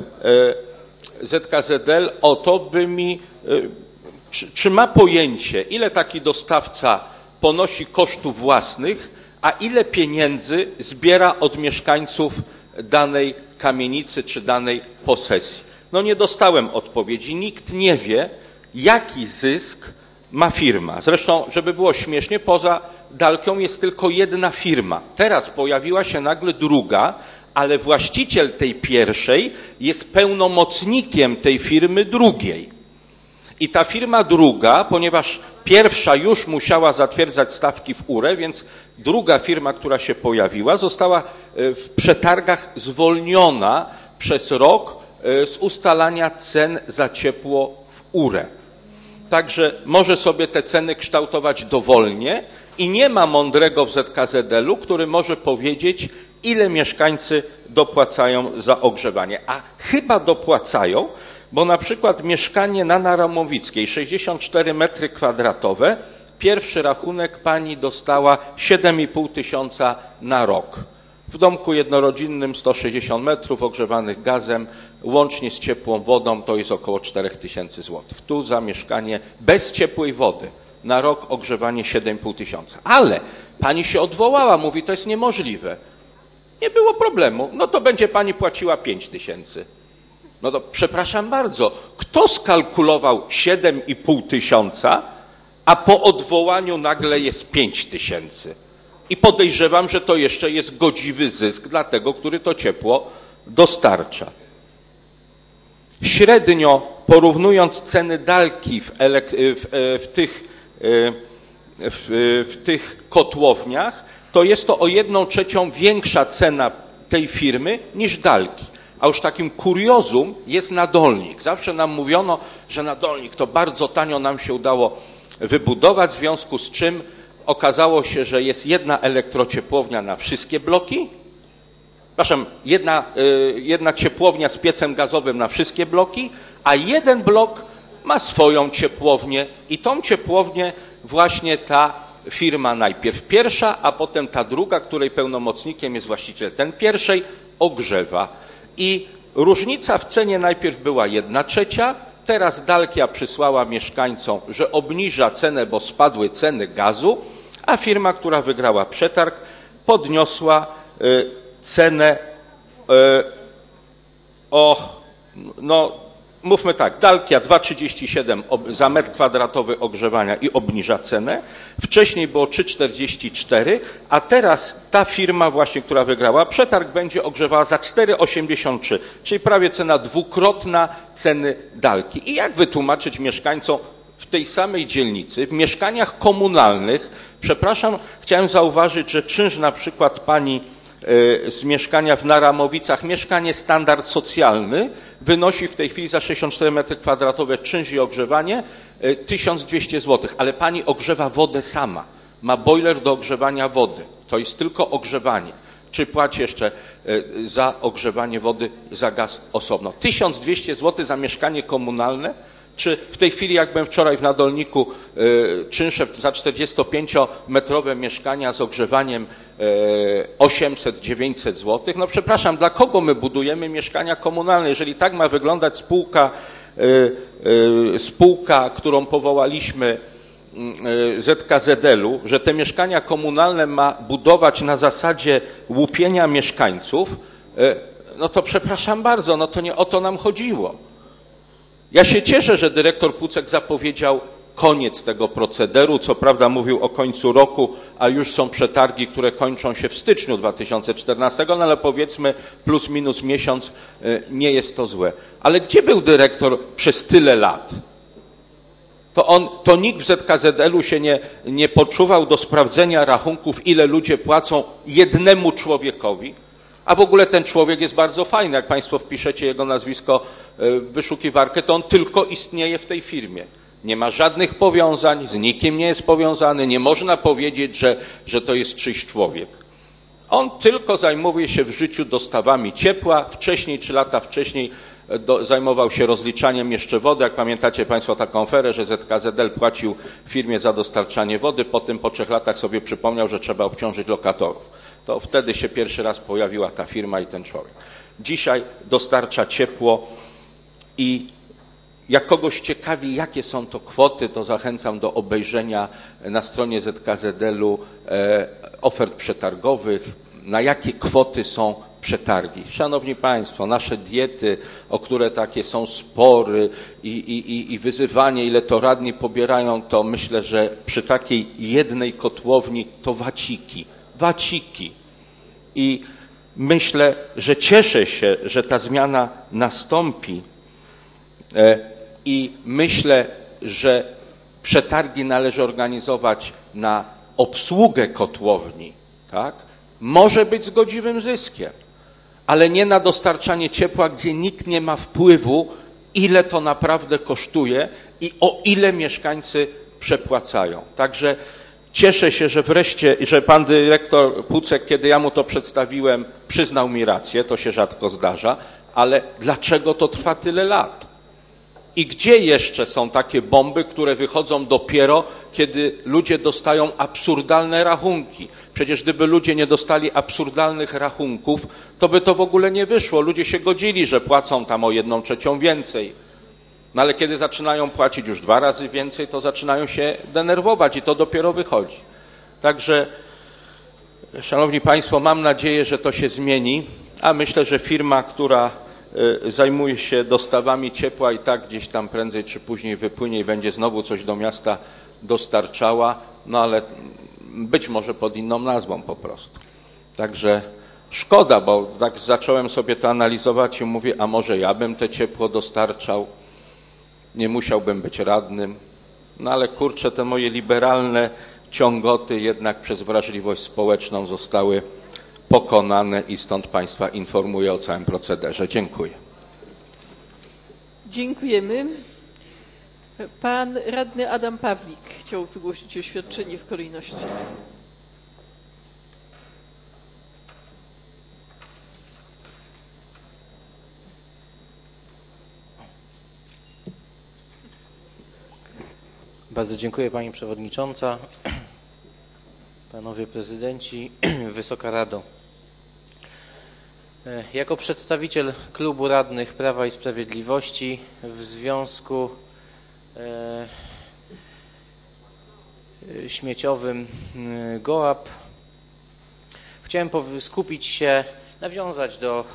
ZKZL o to, by mi, czy ma pojęcie, ile taki dostawca ponosi kosztów własnych, a ile pieniędzy zbiera od mieszkańców danej kamienicy czy danej posesji. No nie dostałem odpowiedzi. Nikt nie wie, jaki zysk ma firma. Zresztą, żeby było śmiesznie, poza Dalkią jest tylko jedna firma. Teraz pojawiła się nagle druga, ale właściciel tej pierwszej jest pełnomocnikiem tej firmy drugiej. I ta firma druga, ponieważ pierwsza już musiała zatwierdzać stawki w URE, więc druga firma, która się pojawiła, została w przetargach zwolniona przez rok z ustalania cen za ciepło w URE. Także może sobie te ceny kształtować dowolnie i nie ma mądrego w ZKZL-u, który może powiedzieć, ile mieszkańcy dopłacają za ogrzewanie. A chyba dopłacają, bo na przykład mieszkanie na Naramowickiej, 64 metry kwadratowe, pierwszy rachunek pani dostała 7,5 tysiąca na rok. W domku jednorodzinnym 160 metrów ogrzewanych gazem, łącznie z ciepłą wodą, to jest około 4 tysięcy złotych. Tu za mieszkanie bez ciepłej wody na rok ogrzewanie 7,5 tysiąca. Ale pani się odwołała, mówi, to jest niemożliwe. Nie było problemu, no to będzie pani płaciła 5 tysięcy. No to przepraszam bardzo, kto skalkulował 7,5 tysiąca, a po odwołaniu nagle jest 5 tysięcy? I podejrzewam, że to jeszcze jest godziwy zysk dla tego, który to ciepło dostarcza. Średnio porównując ceny Dalki w tych kotłowniach, to jest to o 1/3 większa cena tej firmy niż Dalki. A już takim kuriozum jest Nadolnik. Zawsze nam mówiono, że Nadolnik to bardzo tanio nam się udało wybudować, w związku z czym okazało się, że jest jedna elektrociepłownia na wszystkie bloki, przepraszam, jedna ciepłownia z piecem gazowym na wszystkie bloki, a jeden blok ma swoją ciepłownię i tą ciepłownię właśnie ta firma najpierw pierwsza, a potem ta druga, której pełnomocnikiem jest właściciel ten pierwszej, ogrzewa. I różnica w cenie najpierw była 1/3, teraz Dalkia przysłała mieszkańcom, że obniża cenę, bo spadły ceny gazu, a firma, która wygrała przetarg, podniosła cenę mówmy tak, Dalkia 2,37 za metr kwadratowy ogrzewania i obniża cenę. Wcześniej było 3,44, a teraz ta firma właśnie, która wygrała przetarg, będzie ogrzewała za 4,83, czyli prawie cena dwukrotna ceny Dalki. I jak wytłumaczyć mieszkańcom w tej samej dzielnicy, w mieszkaniach komunalnych, przepraszam, chciałem zauważyć, że czynsz na przykład pani z mieszkania w Naramowicach, mieszkanie standard socjalny, wynosi w tej chwili za 64 metry kwadratowe czynsz i ogrzewanie 1200 zł, ale pani ogrzewa wodę sama, ma boiler do ogrzewania wody, to jest tylko ogrzewanie, czy płaci jeszcze za ogrzewanie wody, za gaz osobno. 1200 zł za mieszkanie komunalne, Czy w tej chwili, jak byłem wczoraj w Nadolniku, czynsze za 45-metrowe mieszkania z ogrzewaniem 800-900 zł? No przepraszam, dla kogo my budujemy mieszkania komunalne? Jeżeli tak ma wyglądać spółka, którą powołaliśmy, ZKZL-u, że te mieszkania komunalne ma budować na zasadzie łupienia mieszkańców, no to przepraszam bardzo, no to nie o to nam chodziło. Ja się cieszę, że dyrektor Pucek zapowiedział koniec tego procederu. Co prawda mówił o końcu roku, a już są przetargi, które kończą się w styczniu 2014, no ale powiedzmy plus minus miesiąc, nie jest to złe. Ale gdzie był dyrektor przez tyle lat? To nikt w ZKZL-u się nie poczuwał do sprawdzenia rachunków, ile ludzie płacą jednemu człowiekowi. A w ogóle ten człowiek jest bardzo fajny. Jak państwo wpiszecie jego nazwisko w wyszukiwarkę, to on tylko istnieje w tej firmie. Nie ma żadnych powiązań, z nikim nie jest powiązany, nie można powiedzieć, że to jest czyjś człowiek. On tylko zajmuje się w życiu dostawami ciepła. Wcześniej, 3 lata wcześniej zajmował się rozliczaniem jeszcze wody. Jak pamiętacie państwo taką aferę, że ZKZL płacił firmie za dostarczanie wody, potem po 3 latach sobie przypomniał, że trzeba obciążyć lokatorów. To wtedy się pierwszy raz pojawiła ta firma i ten człowiek. Dzisiaj dostarcza ciepło i jak kogoś ciekawi, jakie są to kwoty, to zachęcam do obejrzenia na stronie ZKZL-u ofert przetargowych, na jakie kwoty są przetargi. Szanowni Państwo, nasze diety, o które takie są spory i wyzywanie, ile to radni pobierają, to myślę, że przy takiej jednej kotłowni to waciki. I myślę, że cieszę się, że ta zmiana nastąpi i myślę, że przetargi należy organizować na obsługę kotłowni, tak? Może być z godziwym zyskiem, ale nie na dostarczanie ciepła, gdzie nikt nie ma wpływu, ile to naprawdę kosztuje i o ile mieszkańcy przepłacają. Także cieszę się, że wreszcie, że pan dyrektor Pucek, kiedy ja mu to przedstawiłem, przyznał mi rację, to się rzadko zdarza, ale dlaczego to trwa tyle lat? I gdzie jeszcze są takie bomby, które wychodzą dopiero, kiedy ludzie dostają absurdalne rachunki? Przecież gdyby ludzie nie dostali absurdalnych rachunków, to by to w ogóle nie wyszło. Ludzie się godzili, że płacą tam o 1/3 więcej. No ale kiedy zaczynają płacić już 2 razy więcej, to zaczynają się denerwować i to dopiero wychodzi. Także, szanowni państwo, mam nadzieję, że to się zmieni, a myślę, że firma, która zajmuje się dostawami ciepła i tak gdzieś tam prędzej czy później wypłynie i będzie znowu coś do miasta dostarczała, no ale być może pod inną nazwą po prostu. Także szkoda, bo tak zacząłem sobie to analizować i mówię, a może ja bym te ciepło dostarczał, nie musiałbym być radnym, no ale kurczę, te moje liberalne ciągoty jednak przez wrażliwość społeczną zostały pokonane i stąd państwa informuję o całym procederze. Dziękuję. Dziękujemy. Pan radny Adam Pawlik chciał wygłosić oświadczenie w kolejności. Bardzo dziękuję Pani Przewodnicząca, Panowie Prezydenci, Wysoka Rado. Jako przedstawiciel Klubu Radnych Prawa i Sprawiedliwości w związku śmieciowym GOAP chciałem skupić się, nawiązać do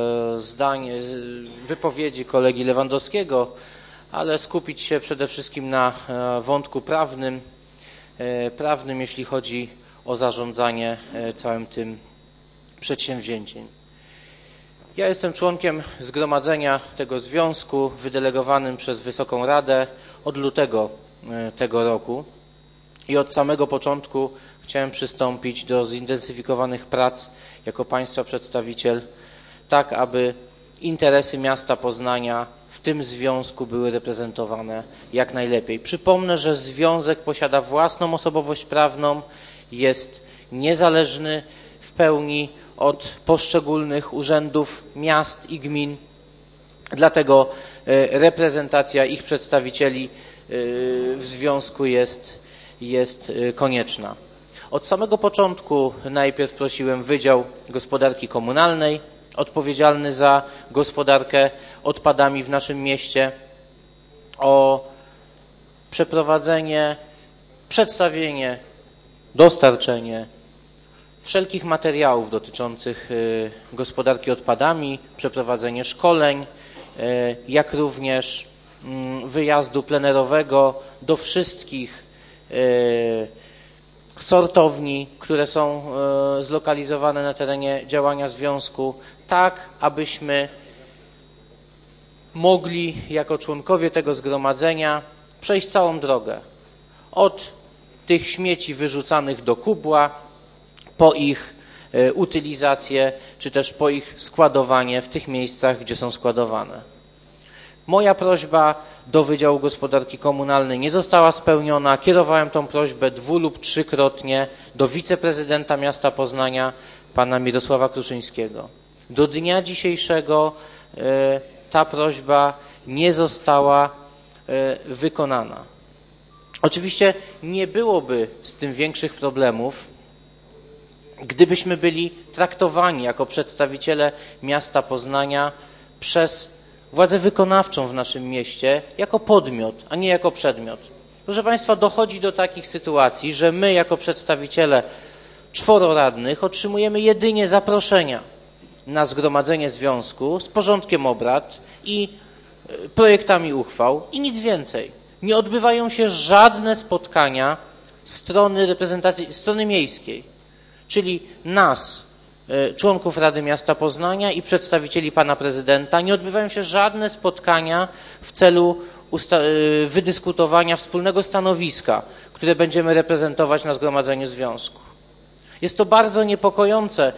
wypowiedzi kolegi Lewandowskiego, ale skupić się przede wszystkim na wątku prawnym, jeśli chodzi o zarządzanie całym tym przedsięwzięciem. Ja jestem członkiem zgromadzenia tego związku wydelegowanym przez Wysoką Radę od lutego tego roku i od samego początku chciałem przystąpić do zintensyfikowanych prac jako państwa przedstawiciel, tak aby interesy miasta Poznania w tym związku były reprezentowane jak najlepiej. Przypomnę, że związek posiada własną osobowość prawną, jest niezależny w pełni od poszczególnych urzędów miast i gmin. Dlatego reprezentacja ich przedstawicieli w związku jest konieczna. Od samego początku najpierw prosiłem Wydział Gospodarki Komunalnej, odpowiedzialny za gospodarkę odpadami w naszym mieście, o przeprowadzenie, przedstawienie, dostarczenie wszelkich materiałów dotyczących gospodarki odpadami, przeprowadzenie szkoleń, jak również wyjazdu plenerowego do wszystkich sortowni, które są zlokalizowane na terenie działania związku, tak abyśmy mogli jako członkowie tego zgromadzenia przejść całą drogę. Od tych śmieci wyrzucanych do kubła, po ich utylizację, czy też po ich składowanie w tych miejscach, gdzie są składowane. Moja prośba do Wydziału Gospodarki Komunalnej nie została spełniona. Kierowałem tą prośbę 2 lub 3-krotnie do wiceprezydenta miasta Poznania, pana Mirosława Kruszyńskiego. Do dnia dzisiejszego ta prośba nie została wykonana. Oczywiście nie byłoby z tym większych problemów, gdybyśmy byli traktowani jako przedstawiciele miasta Poznania przez władzę wykonawczą w naszym mieście jako podmiot, a nie jako przedmiot. Proszę Państwa, dochodzi do takich sytuacji, że my jako przedstawiciele 4 radnych otrzymujemy jedynie zaproszenia na zgromadzenie związku z porządkiem obrad i projektami uchwał i nic więcej. Nie odbywają się żadne spotkania strony reprezentacji, strony miejskiej, czyli nas, członków Rady Miasta Poznania i przedstawicieli pana prezydenta. Nie odbywają się żadne spotkania w celu wydyskutowania wspólnego stanowiska, które będziemy reprezentować na zgromadzeniu związku. Jest to bardzo niepokojące,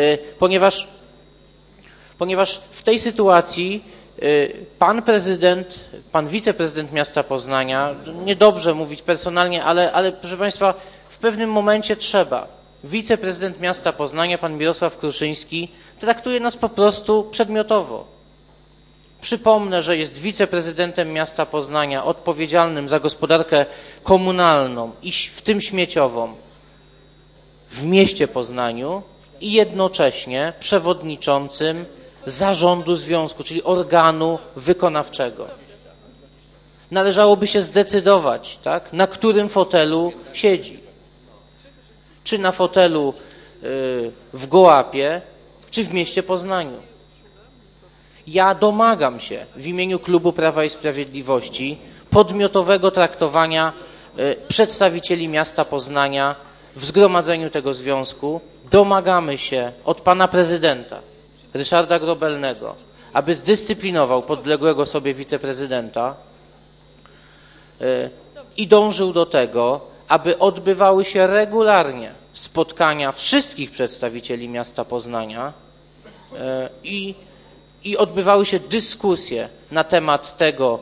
ponieważ w tej sytuacji pan prezydent, pan wiceprezydent miasta Poznania, niedobrze mówić personalnie, ale proszę Państwa, w pewnym momencie trzeba. Wiceprezydent miasta Poznania, pan Mirosław Kruszyński, traktuje nas po prostu przedmiotowo. Przypomnę, że jest wiceprezydentem miasta Poznania odpowiedzialnym za gospodarkę komunalną i w tym śmieciową w mieście Poznaniu i jednocześnie przewodniczącym zarządu związku, czyli organu wykonawczego. Należałoby się zdecydować, tak, na którym fotelu siedzi. Czy na fotelu w Gołapie, czy w mieście Poznaniu. Ja domagam się w imieniu Klubu Prawa i Sprawiedliwości podmiotowego traktowania przedstawicieli miasta Poznania w zgromadzeniu tego związku. Domagamy się od pana prezydenta Ryszarda Grobelnego, aby zdyscyplinował podległego sobie wiceprezydenta i dążył do tego, aby odbywały się regularnie spotkania wszystkich przedstawicieli miasta Poznania i odbywały się dyskusje na temat tego,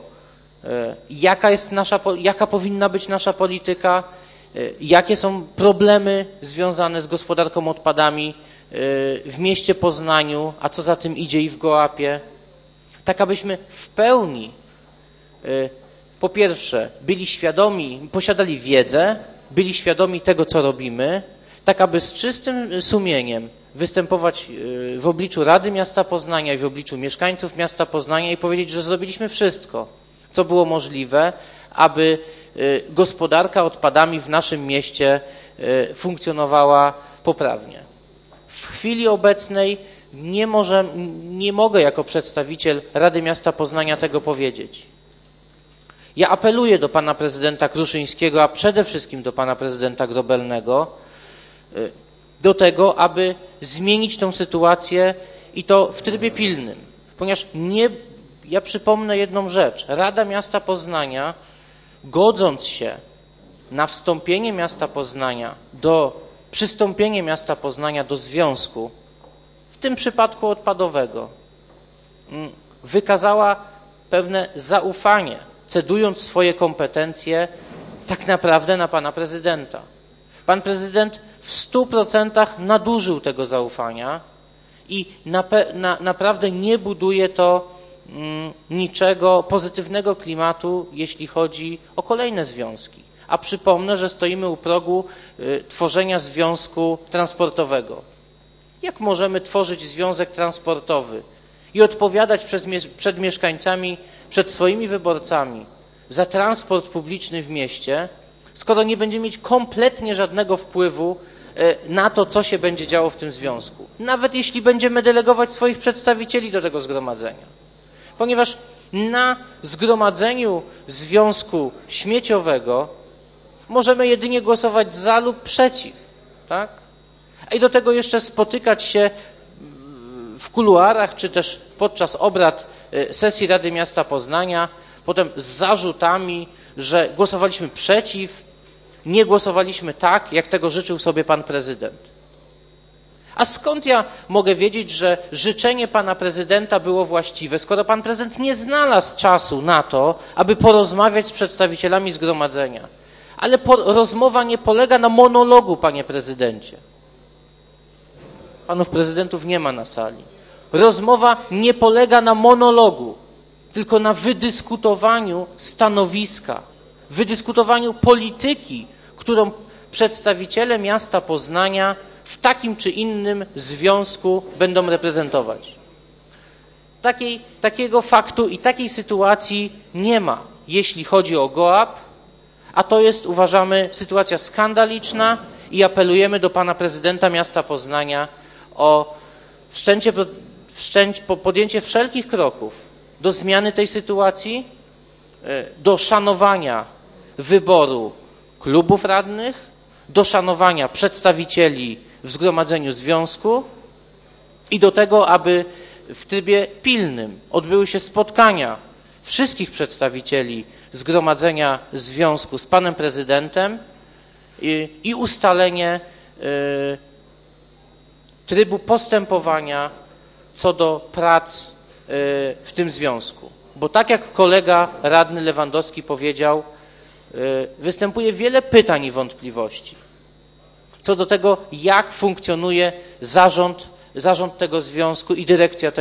jaka powinna być nasza polityka, jakie są problemy związane z gospodarką odpadami w mieście Poznaniu, a co za tym idzie i w Gołapie, tak abyśmy w pełni po pierwsze byli świadomi, posiadali wiedzę, byli świadomi tego, co robimy, tak aby z czystym sumieniem występować w obliczu Rady Miasta Poznania i w obliczu mieszkańców miasta Poznania i powiedzieć, że zrobiliśmy wszystko, co było możliwe, aby gospodarka odpadami w naszym mieście funkcjonowała poprawnie. W chwili obecnej nie mogę jako przedstawiciel Rady Miasta Poznania tego powiedzieć. Ja apeluję do pana prezydenta Kruszyńskiego, a przede wszystkim do pana prezydenta Grobelnego, do tego, aby zmienić tę sytuację i to w trybie pilnym. Ponieważ ja przypomnę jedną rzecz. Rada Miasta Poznania, godząc się na przystąpienie miasta Poznania do związku, w tym przypadku odpadowego, wykazała pewne zaufanie, cedując swoje kompetencje tak naprawdę na pana prezydenta. Pan prezydent w 100% nadużył tego zaufania i naprawdę nie buduje to niczego pozytywnego klimatu, jeśli chodzi o kolejne związki. A przypomnę, że stoimy u progu tworzenia związku transportowego. Jak możemy tworzyć związek transportowy i odpowiadać przed mieszkańcami, przed swoimi wyborcami za transport publiczny w mieście, skoro nie będziemy mieć kompletnie żadnego wpływu na to, co się będzie działo w tym związku. Nawet jeśli będziemy delegować swoich przedstawicieli do tego zgromadzenia. Ponieważ na zgromadzeniu związku śmieciowego możemy jedynie głosować za lub przeciw, tak? I do tego jeszcze spotykać się w kuluarach, czy też podczas obrad sesji Rady Miasta Poznania, potem z zarzutami, że głosowaliśmy przeciw, nie głosowaliśmy tak, jak tego życzył sobie pan prezydent. A skąd ja mogę wiedzieć, że życzenie pana prezydenta było właściwe, skoro pan prezydent nie znalazł czasu na to, aby porozmawiać z przedstawicielami zgromadzenia? Ale rozmowa nie polega na monologu, panie prezydencie. Panów prezydentów nie ma na sali. Rozmowa nie polega na monologu, tylko na wydyskutowaniu stanowiska, wydyskutowaniu polityki, którą przedstawiciele miasta Poznania w takim czy innym związku będą reprezentować. Takiego faktu i takiej sytuacji nie ma, jeśli chodzi o GOAP, a to jest, uważamy, sytuacja skandaliczna i apelujemy do pana prezydenta miasta Poznania o podjęcie wszelkich kroków do zmiany tej sytuacji, do szanowania wyboru klubów radnych, do szanowania przedstawicieli w zgromadzeniu związku i do tego, aby w trybie pilnym odbyły się spotkania wszystkich przedstawicieli zgromadzenia związku z panem prezydentem i ustalenie trybu postępowania co do prac w tym związku. Bo tak jak kolega radny Lewandowski powiedział, występuje wiele pytań i wątpliwości co do tego, jak funkcjonuje zarząd tego związku i dyrekcja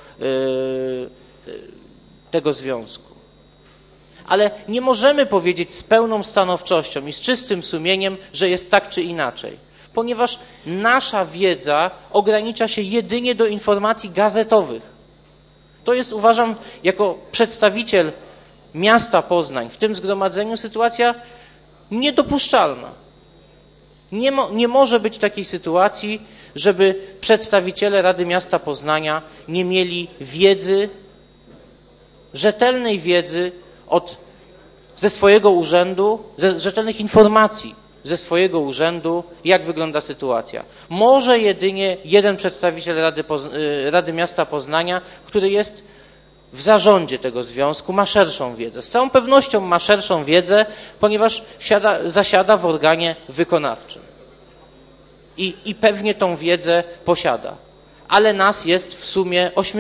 tego związku. Ale nie możemy powiedzieć z pełną stanowczością i z czystym sumieniem, że jest tak czy inaczej, ponieważ nasza wiedza ogranicza się jedynie do informacji gazetowych. To jest, uważam, jako przedstawiciel miasta Poznań w tym zgromadzeniu sytuacja niedopuszczalna. Nie może być takiej sytuacji, żeby przedstawiciele Rady Miasta Poznania nie mieli wiedzy, rzetelnej wiedzy ze swojego urzędu, rzetelnych informacji ze swojego urzędu, jak wygląda sytuacja. Może jedynie jeden przedstawiciel Rady Miasta Poznania, który jest w zarządzie tego związku, ma szerszą wiedzę. Z całą pewnością ma szerszą wiedzę, ponieważ zasiada w organie wykonawczym. I pewnie tą wiedzę posiada. Ale nas jest w sumie 8.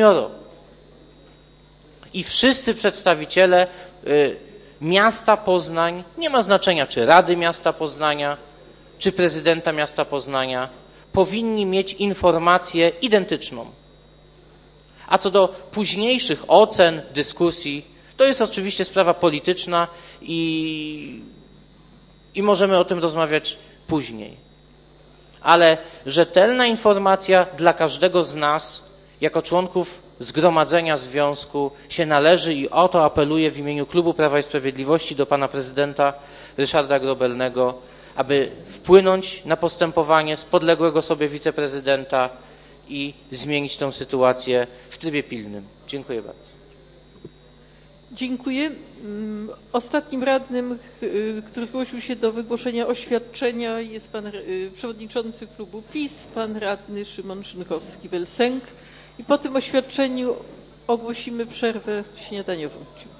I wszyscy przedstawiciele miasta Poznań, nie ma znaczenia czy Rady Miasta Poznania, czy prezydenta miasta Poznania, powinni mieć informację identyczną. A co do późniejszych ocen, dyskusji, to jest oczywiście sprawa polityczna i możemy o tym rozmawiać później. Ale rzetelna informacja dla każdego z nas, jako członków zgromadzenia związku, się należy i o to apeluję w imieniu Klubu Prawa i Sprawiedliwości do pana prezydenta Ryszarda Grobelnego, aby wpłynąć na postępowanie z podległego sobie wiceprezydenta i zmienić tę sytuację w trybie pilnym. Dziękuję bardzo. Dziękuję. Ostatnim radnym, który zgłosił się do wygłoszenia oświadczenia, jest pan przewodniczący klubu PiS, pan radny Szymon Szynkowski-Welsenk. I po tym oświadczeniu ogłosimy przerwę śniadaniową.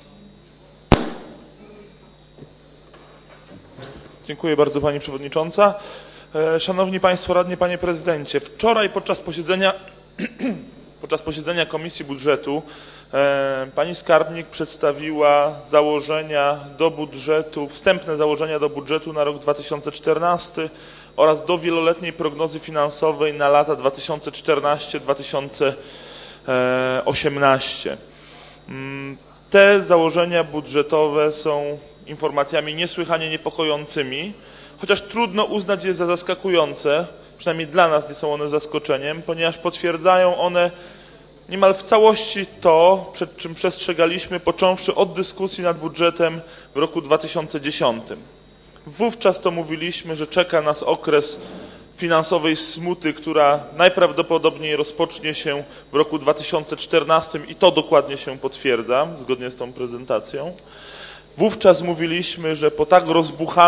Dziękuję bardzo pani przewodnicząca. Szanowni państwo radni, panie prezydencie, wczoraj podczas posiedzenia Komisji Budżetu pani skarbnik przedstawiła założenia do budżetu, wstępne założenia do budżetu na rok 2014 oraz do wieloletniej prognozy finansowej na lata 2014-2018. Te założenia budżetowe są informacjami niesłychanie niepokojącymi, chociaż trudno uznać je za zaskakujące, przynajmniej dla nas nie są one zaskoczeniem, ponieważ potwierdzają one niemal w całości to, przed czym przestrzegaliśmy, począwszy od dyskusji nad budżetem w roku 2010. Wówczas to mówiliśmy, że czeka nas okres finansowej smuty, która najprawdopodobniej rozpocznie się w roku 2014 i to dokładnie się potwierdza, zgodnie z tą prezentacją. Wówczas mówiliśmy, że po tak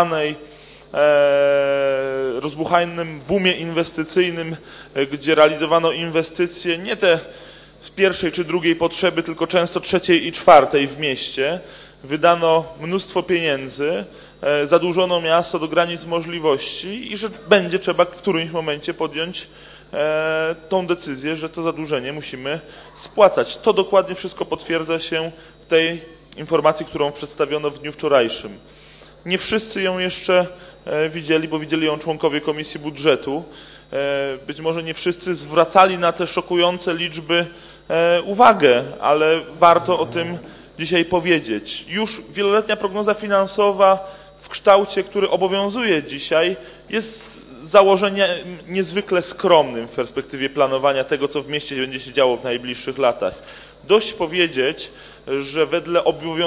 rozbuchanym boomie inwestycyjnym, gdzie realizowano inwestycje nie te z pierwszej czy drugiej potrzeby, tylko często trzeciej i czwartej w mieście, wydano mnóstwo pieniędzy, zadłużono miasto do granic możliwości i że będzie trzeba w którymś momencie podjąć tą decyzję, że to zadłużenie musimy spłacać. To dokładnie wszystko potwierdza się w tej informacji, którą przedstawiono w dniu wczorajszym. Nie wszyscy ją jeszcze widzieli, bo widzieli ją członkowie Komisji Budżetu. Być może nie wszyscy zwracali na te szokujące liczby uwagę, ale warto o tym dzisiaj powiedzieć. Już wieloletnia prognoza finansowa w kształcie, który obowiązuje dzisiaj, jest założeniem niezwykle skromnym w perspektywie planowania tego, co w mieście będzie się działo w najbliższych latach. Dość powiedzieć, że wedle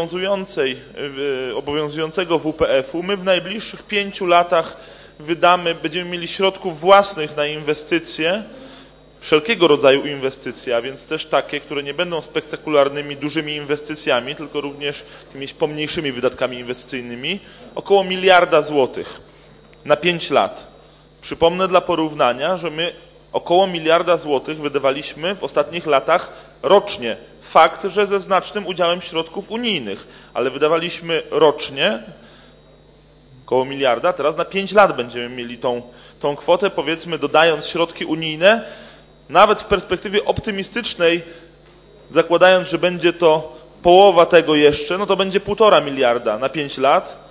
obowiązującego WPF-u my w najbliższych 5 latach będziemy mieli środków własnych na inwestycje, wszelkiego rodzaju inwestycje, a więc też takie, które nie będą spektakularnymi, dużymi inwestycjami, tylko również jakimiś pomniejszymi wydatkami inwestycyjnymi, około 1 miliarda złotych na 5 lat. Przypomnę dla porównania, że my około 1 miliarda złotych wydawaliśmy w ostatnich latach rocznie. Fakt, że ze znacznym udziałem środków unijnych, ale wydawaliśmy rocznie około 1 miliarda, teraz na 5 lat będziemy mieli tą kwotę, powiedzmy dodając środki unijne, nawet w perspektywie optymistycznej, zakładając, że będzie to połowa tego jeszcze, no to będzie 1,5 miliarda na 5 lat,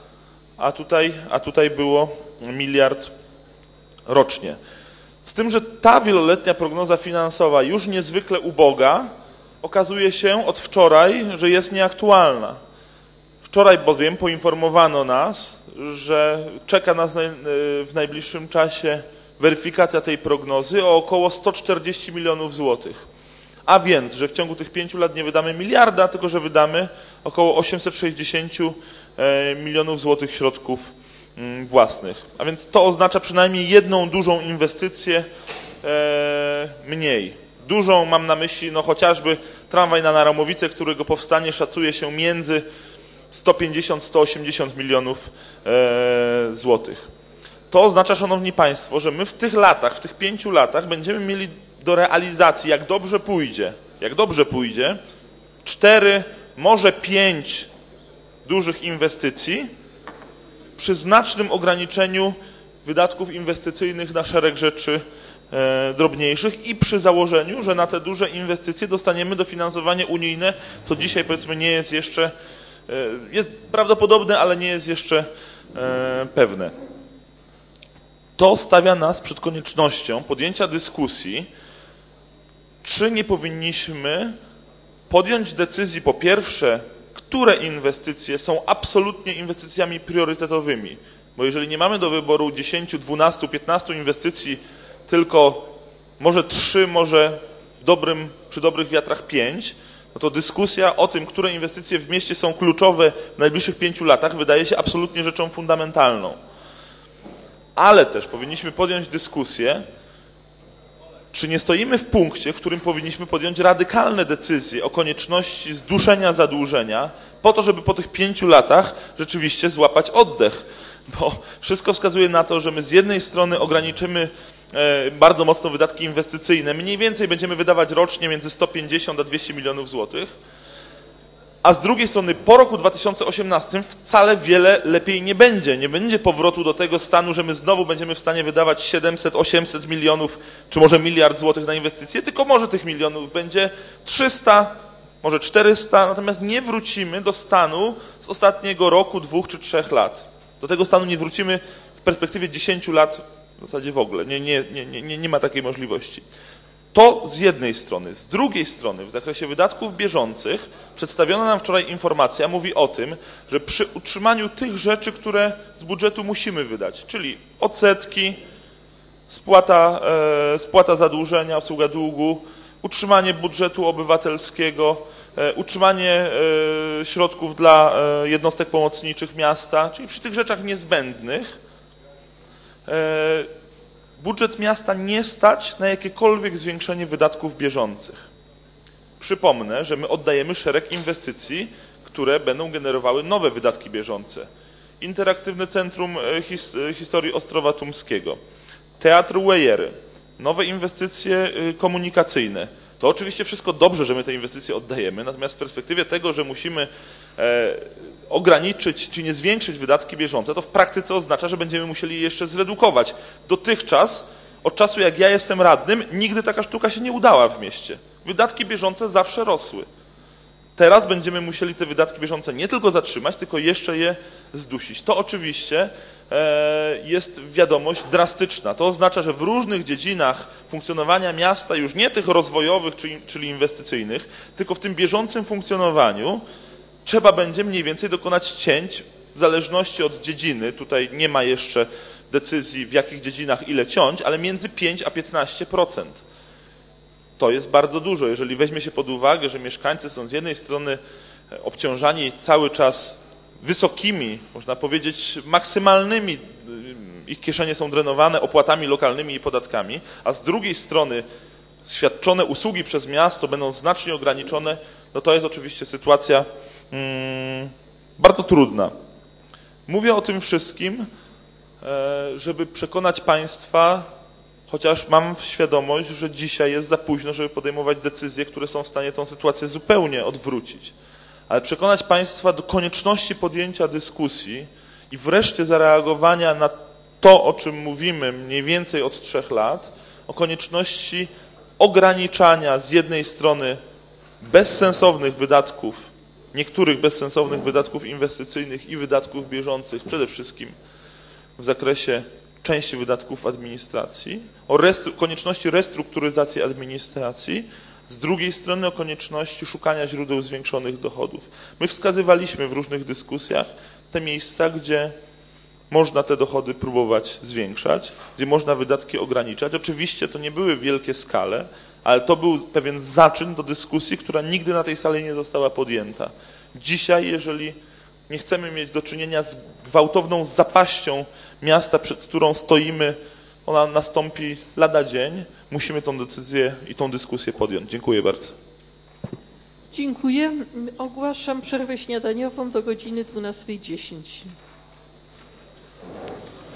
a tutaj było 1 miliard rocznie. Z tym, że ta wieloletnia prognoza finansowa już niezwykle uboga, okazuje się od wczoraj, że jest nieaktualna. Wczoraj bowiem poinformowano nas, że czeka nas w najbliższym czasie weryfikacja tej prognozy o około 140 milionów złotych. A więc, że w ciągu tych 5 lat nie wydamy 1 miliarda, tylko że wydamy około 860 milionów złotych środków własnych. A więc to oznacza przynajmniej jedną dużą inwestycję mniej. Dużą mam na myśli chociażby tramwaj na Naramowice, którego powstanie szacuje się między 150-180 milionów złotych. To oznacza, szanowni państwo, że my w tych latach, w tych 5 latach będziemy mieli do realizacji, jak dobrze pójdzie, 4, może 5 dużych inwestycji przy znacznym ograniczeniu wydatków inwestycyjnych na szereg rzeczy drobniejszych i przy założeniu, że na te duże inwestycje dostaniemy dofinansowanie unijne, co dzisiaj powiedzmy nie jest jeszcze, jest prawdopodobne, ale nie jest jeszcze pewne. To stawia nas przed koniecznością podjęcia dyskusji, czy nie powinniśmy podjąć decyzji, po pierwsze, które inwestycje są absolutnie inwestycjami priorytetowymi, bo jeżeli nie mamy do wyboru 10, 12, 15 inwestycji, tylko może 3, może przy dobrych wiatrach 5, no to dyskusja o tym, które inwestycje w mieście są kluczowe w najbliższych 5 latach, wydaje się absolutnie rzeczą fundamentalną. Ale też powinniśmy podjąć dyskusję, czy nie stoimy w punkcie, w którym powinniśmy podjąć radykalne decyzje o konieczności zduszenia zadłużenia, po to, żeby po tych 5 latach rzeczywiście złapać oddech. Bo wszystko wskazuje na to, że my z jednej strony ograniczymy bardzo mocno wydatki inwestycyjne, mniej więcej będziemy wydawać rocznie między 150 a 200 milionów złotych, a z drugiej strony po roku 2018 wcale wiele lepiej nie będzie. Nie będzie powrotu do tego stanu, że my znowu będziemy w stanie wydawać 700, 800 milionów, czy może 1 miliard złotych na inwestycje, tylko może tych milionów będzie 300, może 400, natomiast nie wrócimy do stanu z ostatniego roku, 2 czy 3 lat. Do tego stanu nie wrócimy w perspektywie 10 lat w zasadzie w ogóle. Nie ma takiej możliwości. To z jednej strony. Z drugiej strony, w zakresie wydatków bieżących, przedstawiona nam wczoraj informacja mówi o tym, że przy utrzymaniu tych rzeczy, które z budżetu musimy wydać, czyli odsetki, spłata zadłużenia, obsługa długu, utrzymanie budżetu obywatelskiego, utrzymanie środków dla jednostek pomocniczych miasta, czyli przy tych rzeczach niezbędnych, budżet miasta nie stać na jakiekolwiek zwiększenie wydatków bieżących. Przypomnę, że my oddajemy szereg inwestycji, które będą generowały nowe wydatki bieżące. Interaktywne Centrum Historii Ostrowa Tumskiego, Teatr Wejery, nowe inwestycje komunikacyjne. To oczywiście wszystko dobrze, że my te inwestycje oddajemy, natomiast w perspektywie tego, że musimy ograniczyć czy nie zwiększyć wydatki bieżące, to w praktyce oznacza, że będziemy musieli je jeszcze zredukować. Dotychczas, od czasu jak ja jestem radnym, nigdy taka sztuka się nie udała w mieście. Wydatki bieżące zawsze rosły. Teraz będziemy musieli te wydatki bieżące nie tylko zatrzymać, tylko jeszcze je zdusić. To oczywiście jest wiadomość drastyczna. To oznacza, że w różnych dziedzinach funkcjonowania miasta, już nie tych rozwojowych, czyli inwestycyjnych, tylko w tym bieżącym funkcjonowaniu trzeba będzie mniej więcej dokonać cięć w zależności od dziedziny. Tutaj nie ma jeszcze decyzji, w jakich dziedzinach ile ciąć, ale między 5 a 15%. To jest bardzo dużo. Jeżeli weźmie się pod uwagę, że mieszkańcy są z jednej strony obciążani cały czas wysokimi, można powiedzieć maksymalnymi, ich kieszenie są drenowane opłatami lokalnymi i podatkami, a z drugiej strony świadczone usługi przez miasto będą znacznie ograniczone, no to jest oczywiście sytuacja bardzo trudna. Mówię o tym wszystkim, żeby przekonać Państwa, chociaż mam świadomość, że dzisiaj jest za późno, żeby podejmować decyzje, które są w stanie tę sytuację zupełnie odwrócić. Ale przekonać Państwa do konieczności podjęcia dyskusji i wreszcie zareagowania na to, o czym mówimy mniej więcej od 3 lat, o konieczności ograniczania z jednej strony bezsensownych wydatków, niektórych bezsensownych wydatków inwestycyjnych i wydatków bieżących, przede wszystkim w zakresie części wydatków administracji, o konieczności restrukturyzacji administracji, z drugiej strony o konieczności szukania źródeł zwiększonych dochodów. My wskazywaliśmy w różnych dyskusjach te miejsca, gdzie można te dochody próbować zwiększać, gdzie można wydatki ograniczać. Oczywiście to nie były wielkie skale, ale to był pewien zaczyn do dyskusji, która nigdy na tej sali nie została podjęta. Dzisiaj, jeżeli nie chcemy mieć do czynienia z gwałtowną zapaścią miasta, przed którą stoimy, ona nastąpi lada dzień, musimy tą decyzję i tą dyskusję podjąć. Dziękuję bardzo. Dziękuję. Ogłaszam przerwę śniadaniową do godziny 12:10.